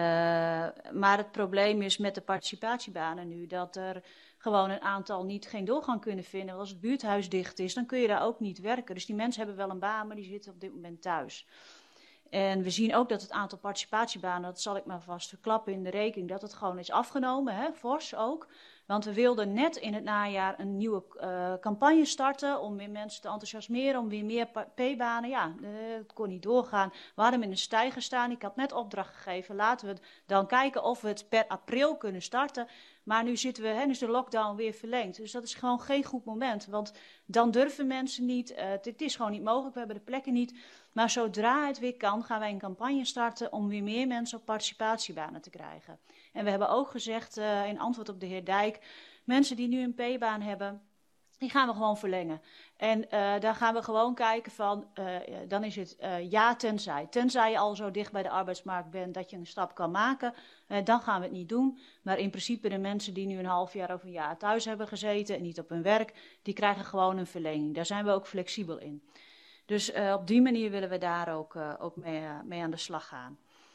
S13: maar het probleem is met de participatiebanen nu dat er gewoon een aantal niet geen doorgang kunnen vinden. Want als het buurthuis dicht is, dan kun je daar ook niet werken. Dus die mensen hebben wel een baan, maar die zitten op dit moment thuis. En we zien ook dat het aantal participatiebanen, dat zal ik maar vast verklappen in de rekening, dat het gewoon is afgenomen, hè, fors ook. Want we wilden net in het najaar een nieuwe uh, campagne starten om weer mensen te enthousiasmeren, om weer meer P-banen. Ja, uh, het kon niet doorgaan. We hadden in een stijger staan. Ik had net opdracht gegeven. Laten we dan kijken of we het per april kunnen starten. Maar nu zitten we, hè, nu is de lockdown weer verlengd. Dus dat is gewoon geen goed moment. Want dan durven mensen niet. Uh, het, het is gewoon niet mogelijk. We hebben de plekken niet. Maar zodra het weer kan, gaan wij een campagne starten om weer meer mensen op participatiebanen te krijgen. En we hebben ook gezegd, uh, in antwoord op de heer Dijk, mensen die nu een P-baan hebben, die gaan we gewoon verlengen. En uh, daar gaan we gewoon kijken van, uh, dan is het uh, ja tenzij. Tenzij je al zo dicht bij de arbeidsmarkt bent dat je een stap kan maken, uh, dan gaan we het niet doen. Maar in principe de mensen die nu een half jaar of een jaar thuis hebben gezeten en niet op hun werk, die krijgen gewoon een verlenging. Daar zijn we ook flexibel in. Dus uh, op die manier willen we daar ook, uh, ook mee, uh, mee aan de slag gaan.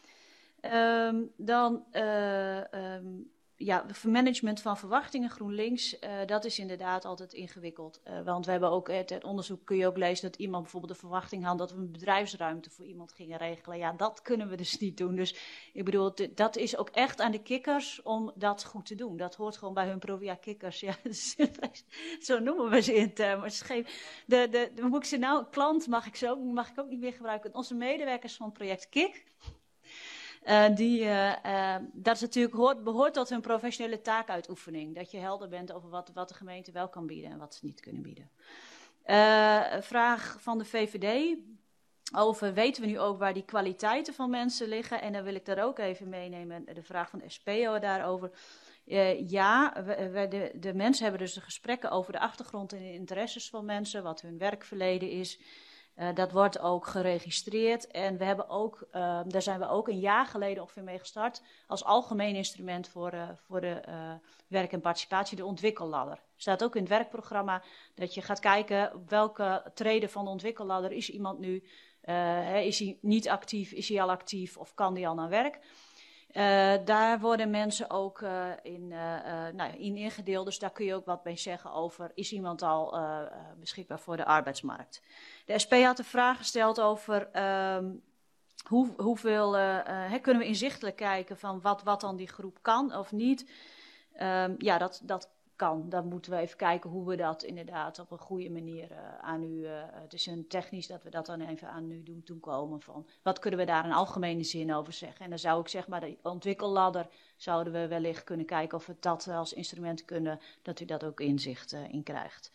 S13: Um, dan uh, um, ja, management van verwachtingen GroenLinks, uh, dat is inderdaad altijd ingewikkeld. Uh, want we hebben ook, uit het onderzoek kun je ook lezen dat iemand bijvoorbeeld de verwachting had dat we een bedrijfsruimte voor iemand gingen regelen. Ja, dat kunnen we dus niet doen. Dus ik bedoel, dat is ook echt aan de kikkers om dat goed te doen. Dat hoort gewoon bij hun pro ja, kikkers. Ja, zo noemen we ze in termen. De, de, de, moet ik ze nou, klant mag ik, zo, mag ik ook niet meer gebruiken. Onze medewerkers van het project K I K. Uh, die, uh, uh, dat is natuurlijk hoort, behoort tot hun professionele taakuitoefening. Dat je helder bent over wat, wat de gemeente wel kan bieden en wat ze niet kunnen bieden. Uh, een vraag van de V V D over, weten we nu ook waar die kwaliteiten van mensen liggen? En dan wil ik daar ook even meenemen, de vraag van de S P O daarover. Uh, ja, we, we de, de mensen hebben dus de gesprekken over de achtergrond en de interesses van mensen, wat hun werkverleden is. Uh, dat wordt ook geregistreerd en we hebben ook, uh, daar zijn we ook een jaar geleden ongeveer mee gestart als algemeen instrument voor, uh, voor de uh, werk en participatie, de ontwikkelladder. Er staat ook in het werkprogramma dat je gaat kijken op welke treden van de ontwikkelladder is iemand nu. Uh, is hij niet actief, is hij al actief of kan hij al naar werk? Uh, daar worden mensen ook uh, in, uh, uh, nou, in ingedeeld, dus daar kun je ook wat mee zeggen over, is iemand al uh, uh, beschikbaar voor de arbeidsmarkt? De S P had een vraag gesteld over um, hoe, hoeveel, uh, uh, kunnen we inzichtelijk kijken van wat, wat dan die groep kan of niet. Um, ja, dat, dat kan. Dan moeten we even kijken hoe we dat inderdaad op een goede manier uh, aan u, uh, het is een technisch dat we dat dan even aan u doen toekomen van wat kunnen we daar in algemene zin over zeggen. En dan zou ik zeg maar de ontwikkelladder zouden we wellicht kunnen kijken of we dat als instrument kunnen, dat u dat ook inzicht uh, in krijgt.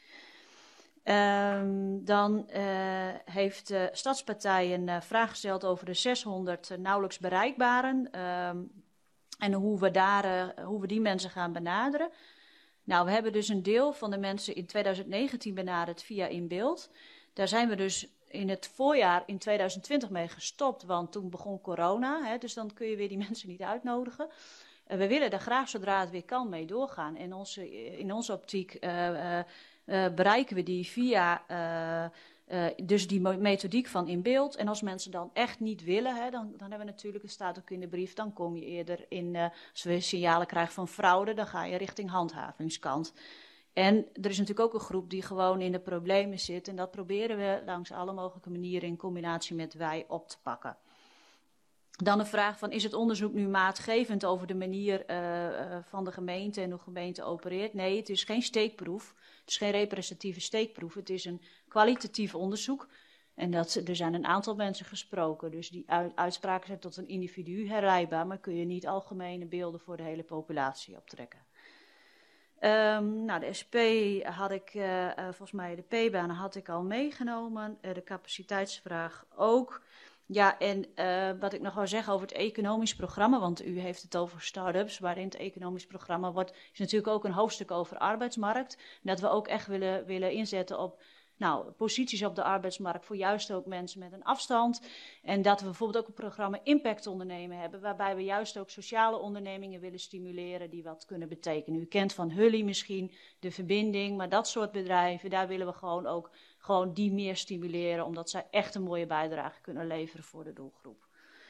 S13: Um, dan uh, heeft de Stadspartij een uh, vraag gesteld over de zeshonderd uh, nauwelijks bereikbaren um, en hoe we, daar, uh, hoe we die mensen gaan benaderen. Nou, we hebben dus een deel van de mensen in twintig negentien benaderd via InBeeld. Daar zijn we dus in het voorjaar in twintig twintig mee gestopt, want toen begon corona. Hè, dus dan kun je weer die mensen niet uitnodigen. Uh, we willen daar graag zodra het weer kan mee doorgaan. En onze, in onze optiek uh, uh, uh, bereiken we die via uh, uh, dus die methodiek van InBeeld. En als mensen dan echt niet willen, hè, dan, dan hebben we natuurlijk, het staat ook in de brief, dan kom je eerder in, uh, als we signalen krijgen van fraude, dan ga je richting handhavingskant. En er is natuurlijk ook een groep die gewoon in de problemen zit. En dat proberen we langs alle mogelijke manieren in combinatie met wij op te pakken. Dan de vraag van, is het onderzoek nu maatgevend over de manier uh, uh, van de gemeente en hoe de gemeente opereert? Nee, het is geen steekproef. Het is geen representatieve steekproef. Het is een kwalitatief onderzoek. En dat, er zijn een aantal mensen gesproken. Dus die uitspraken zijn tot een individu herleidbaar, maar kun je niet algemene beelden voor de hele populatie optrekken. Um, nou, de S P had ik, uh, uh, volgens mij de P-banen had ik al meegenomen. Uh, de capaciteitsvraag ook. Ja, en uh, wat ik nog wil zeggen over het economisch programma, want u heeft het over start-ups, waarin het economisch programma wordt, is natuurlijk ook een hoofdstuk over arbeidsmarkt. En dat we ook echt willen, willen inzetten op nou, posities op de arbeidsmarkt voor juist ook mensen met een afstand. En dat we bijvoorbeeld ook een programma Impact Ondernemen hebben, waarbij we juist ook sociale ondernemingen willen stimuleren die wat kunnen betekenen. U kent van Hully misschien de verbinding, maar dat soort bedrijven, daar willen we gewoon ook gewoon die meer stimuleren, omdat zij echt een mooie bijdrage kunnen leveren voor de doelgroep.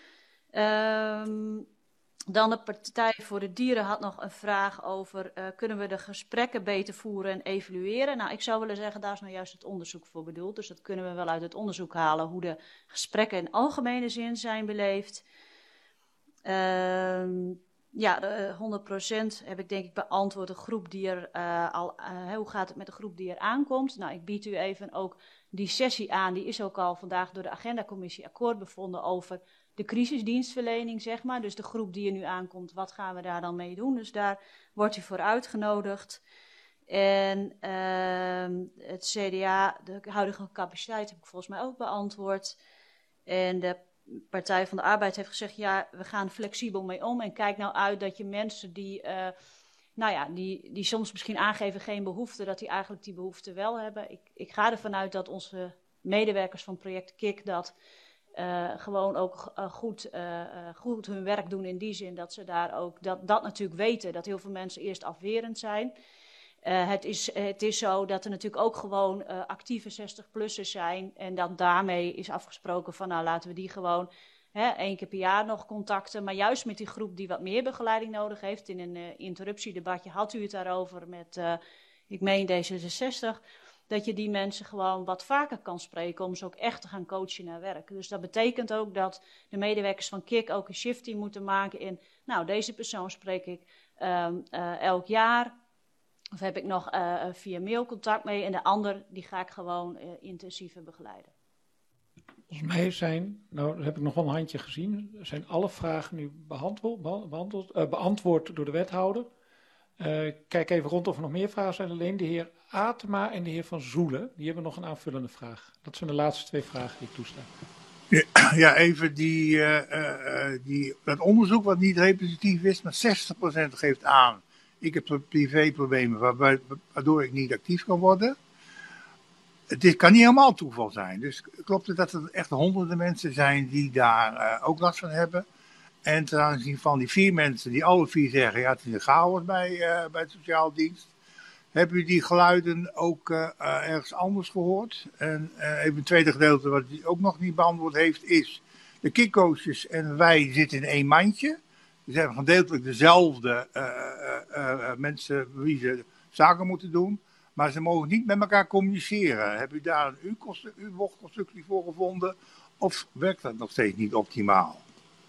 S13: Um, dan de Partij voor de Dieren had nog een vraag over, uh, kunnen we de gesprekken beter voeren en evalueren? Nou, ik zou willen zeggen, daar is nou juist het onderzoek voor bedoeld. Dus dat kunnen we wel uit het onderzoek halen, hoe de gesprekken in algemene zin zijn beleefd. Um, Ja, de honderd procent heb ik denk ik beantwoord. De groep die er uh, al, uh, hoe gaat het met de groep die er aankomt? Nou, ik bied u even ook die sessie aan. Die is ook al vandaag door de agendacommissie akkoord bevonden over de crisisdienstverlening, zeg maar. Dus de groep die er nu aankomt, wat gaan we daar dan mee doen? Dus daar wordt u voor uitgenodigd. En uh, het C D A, de huidige capaciteit, heb ik volgens mij ook beantwoord. En de Partij van de Arbeid heeft gezegd, ja, we gaan flexibel mee om. En kijk nou uit dat je mensen die, uh, nou ja, die, die soms misschien aangeven geen behoefte, dat die eigenlijk die behoefte wel hebben. Ik, ik ga ervan uit dat onze medewerkers van project K I K dat uh, gewoon ook uh, goed, uh, goed hun werk doen in die zin dat ze daar ook, dat, dat natuurlijk weten, dat heel veel mensen eerst afwerend zijn. Uh, het, is, het is zo dat er natuurlijk ook gewoon uh, actieve zestig-plussers zijn. En dan daarmee is afgesproken van nou laten we die gewoon hè, één keer per jaar nog contacten. Maar juist met die groep die wat meer begeleiding nodig heeft. In een uh, interruptiedebatje had u het daarover met, uh, ik meen D zesenzestig. Dat je die mensen gewoon wat vaker kan spreken om ze ook echt te gaan coachen naar werk. Dus dat betekent ook dat de medewerkers van K I K ook een shifting moeten maken in, nou deze persoon spreek ik um, uh, elk jaar. Of heb ik nog uh, via mail contact mee en de ander die ga ik gewoon uh, intensiever begeleiden.
S1: Volgens mij zijn, nou heb ik nog wel een handje gezien, zijn alle vragen nu behandeld, behandeld, uh, beantwoord door de wethouder. Uh, kijk even rond of er nog meer vragen zijn. Alleen de heer Atema en de heer Van Zoelen, die hebben nog een aanvullende vraag. Dat zijn de laatste twee vragen die ik toesta.
S8: Ja, even die, uh, uh, die, dat onderzoek wat niet representatief is, maar zestig procent geeft aan. Ik heb privéproblemen waarbij, waardoor ik niet actief kan worden. Het kan niet helemaal toeval zijn. Dus klopt het dat er echt honderden mensen zijn die daar uh, ook last van hebben. En ten aanzien van die vier mensen die alle vier zeggen, ja, het is een chaos bij, uh, bij de sociale dienst. Hebben u die geluiden ook uh, uh, ergens anders gehoord? En uh, even een tweede gedeelte wat u ook nog niet beantwoord heeft is, de kickcoaches en wij zitten in één mandje. We zijn gedeeltelijk dezelfde uh, uh, uh, mensen wie ze zaken moeten doen. Maar ze mogen niet met elkaar communiceren. Heb u daar een U-bochtconstructie voor gevonden? Of werkt dat nog steeds niet optimaal?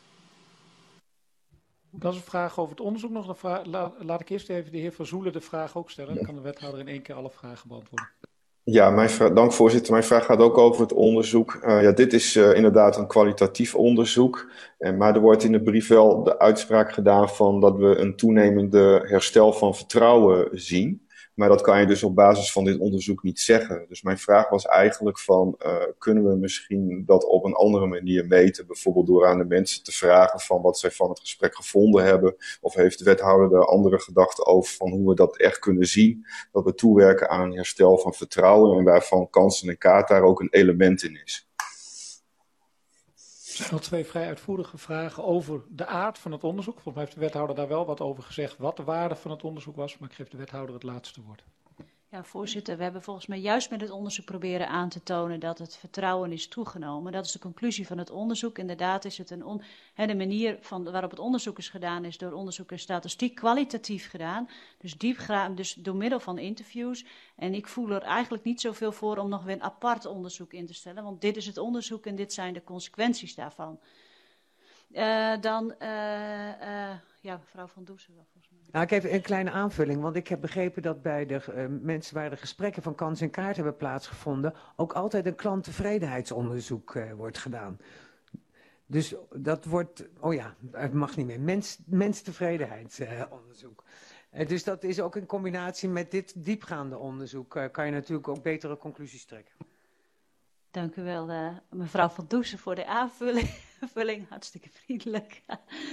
S1: Dat is een vraag over het onderzoek nog. Vraag, la, laat ik eerst even de heer Van Zoelen de vraag ook stellen. Dan kan de wethouder in één keer alle vragen beantwoorden.
S10: Ja, mijn vraag, dank voorzitter. Mijn vraag gaat ook over het onderzoek. Uh, ja, dit is uh, inderdaad een kwalitatief onderzoek. En, maar er wordt in de brief wel de uitspraak gedaan van dat we een toenemende herstel van vertrouwen zien. Maar dat kan je dus op basis van dit onderzoek niet zeggen. Dus mijn vraag was eigenlijk van, uh, kunnen we misschien dat op een andere manier meten? Bijvoorbeeld door aan de mensen te vragen van wat zij van het gesprek gevonden hebben. Of heeft de wethouder er andere gedachten over van hoe we dat echt kunnen zien? Dat we toewerken aan een herstel van vertrouwen en waarvan kansen en kaart daar ook een element in is.
S1: Er zijn nog twee vrij uitvoerige vragen over de aard van het onderzoek. Volgens mij heeft de wethouder daar wel wat over gezegd wat de waarde van het onderzoek was. Maar ik geef de wethouder het laatste woord.
S13: Ja, voorzitter, we hebben volgens mij juist met het onderzoek proberen aan te tonen dat het vertrouwen is toegenomen. Dat is de conclusie van het onderzoek. Inderdaad is het een on, he, de manier van, waarop het onderzoek is gedaan is door onderzoek en statistiek kwalitatief gedaan. Dus diepgaand, dus door middel van interviews. En ik voel er eigenlijk niet zoveel voor om nog weer een apart onderzoek in te stellen. Want dit is het onderzoek en dit zijn de consequenties daarvan. Uh, dan, uh, uh, ja, mevrouw Van Doesen wel volgens mij.
S5: Nou, ik heb een kleine aanvulling, want ik heb begrepen dat bij de uh, mensen waar de gesprekken van kans en kaart hebben plaatsgevonden, ook altijd een klanttevredenheidsonderzoek uh, wordt gedaan. Dus dat wordt, oh ja, het mag niet meer, mens, menstevredenheidsonderzoek. Uh, uh, dus dat is ook in combinatie met dit diepgaande onderzoek, uh, kan je natuurlijk ook betere conclusies trekken.
S13: Dank u wel, uh, mevrouw Van Doesen, voor de aanvulling. Hartstikke vriendelijk.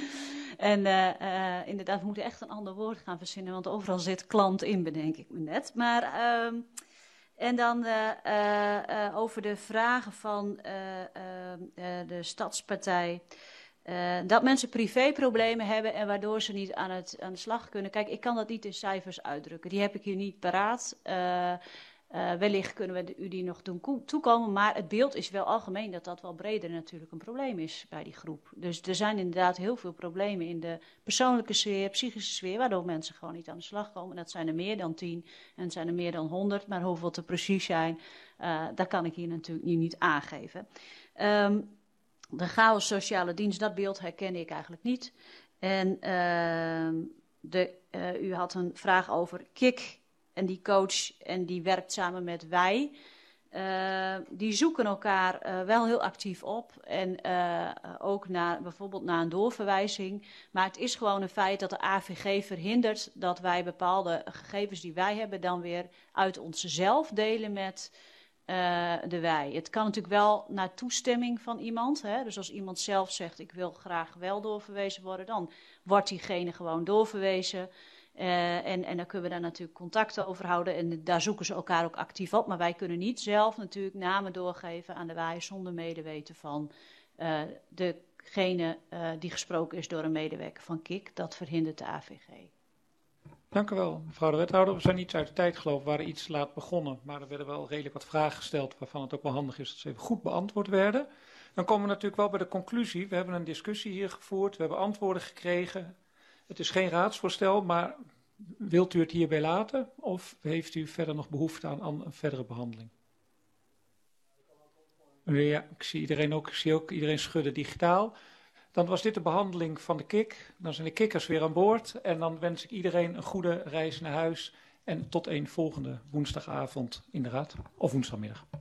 S13: En uh, uh, inderdaad, we moeten echt een ander woord gaan verzinnen, want overal zit klant in, bedenk ik me net. Maar, uh, en dan uh, uh, uh, over de vragen van uh, uh, uh, de Stadspartij. Uh, dat mensen privéproblemen hebben en waardoor ze niet aan, het, aan de slag kunnen. Kijk, ik kan dat niet in cijfers uitdrukken. Die heb ik hier niet paraat. Uh, Uh, wellicht kunnen we de, u die nog doen toekomen, maar het beeld is wel algemeen dat dat wel breder natuurlijk een probleem is bij die groep. Dus er zijn inderdaad heel veel problemen in de persoonlijke sfeer, psychische sfeer, waardoor mensen gewoon niet aan de slag komen. Dat zijn er meer dan tien en het zijn er meer dan honderd, maar hoeveel het er precies zijn, uh, dat kan ik hier natuurlijk niet aangeven. Um, de chaos sociale dienst, dat beeld herken ik eigenlijk niet. En uh, de, uh, u had een vraag over K I K. En die coach en die werkt samen met wij. Uh, die zoeken elkaar uh, wel heel actief op. En uh, ook naar, bijvoorbeeld naar een doorverwijzing. Maar het is gewoon een feit dat de A V G verhindert dat wij bepaalde gegevens die wij hebben dan weer uit onszelf delen met uh, de wij. Het kan natuurlijk wel naar toestemming van iemand. Hè? Dus als iemand zelf zegt ik wil graag wel doorverwezen worden, dan wordt diegene gewoon doorverwezen. Uh, en, en dan kunnen we daar natuurlijk contacten over houden en daar zoeken ze elkaar ook actief op. Maar wij kunnen niet zelf natuurlijk namen doorgeven aan de wij zonder medeweten van uh, degene uh, die gesproken is door een medewerker van K I K. Dat verhindert de A V G.
S1: Dank u wel, mevrouw de wethouder. We zijn iets uit de tijd geloof, we waren iets laat begonnen. Maar er werden wel redelijk wat vragen gesteld waarvan het ook wel handig is dat ze even goed beantwoord werden. Dan komen we natuurlijk wel bij de conclusie. We hebben een discussie hier gevoerd, we hebben antwoorden gekregen. Het is geen raadsvoorstel, maar wilt u het hierbij laten of heeft u verder nog behoefte aan, aan een verdere behandeling? Ja, ik zie iedereen ook, ik zie ook iedereen schudden digitaal. Dan was dit de behandeling van de K I K. Dan zijn de kikkers weer aan boord en dan wens ik iedereen een goede reis naar huis en tot een volgende woensdagavond in de raad of woensdagmiddag.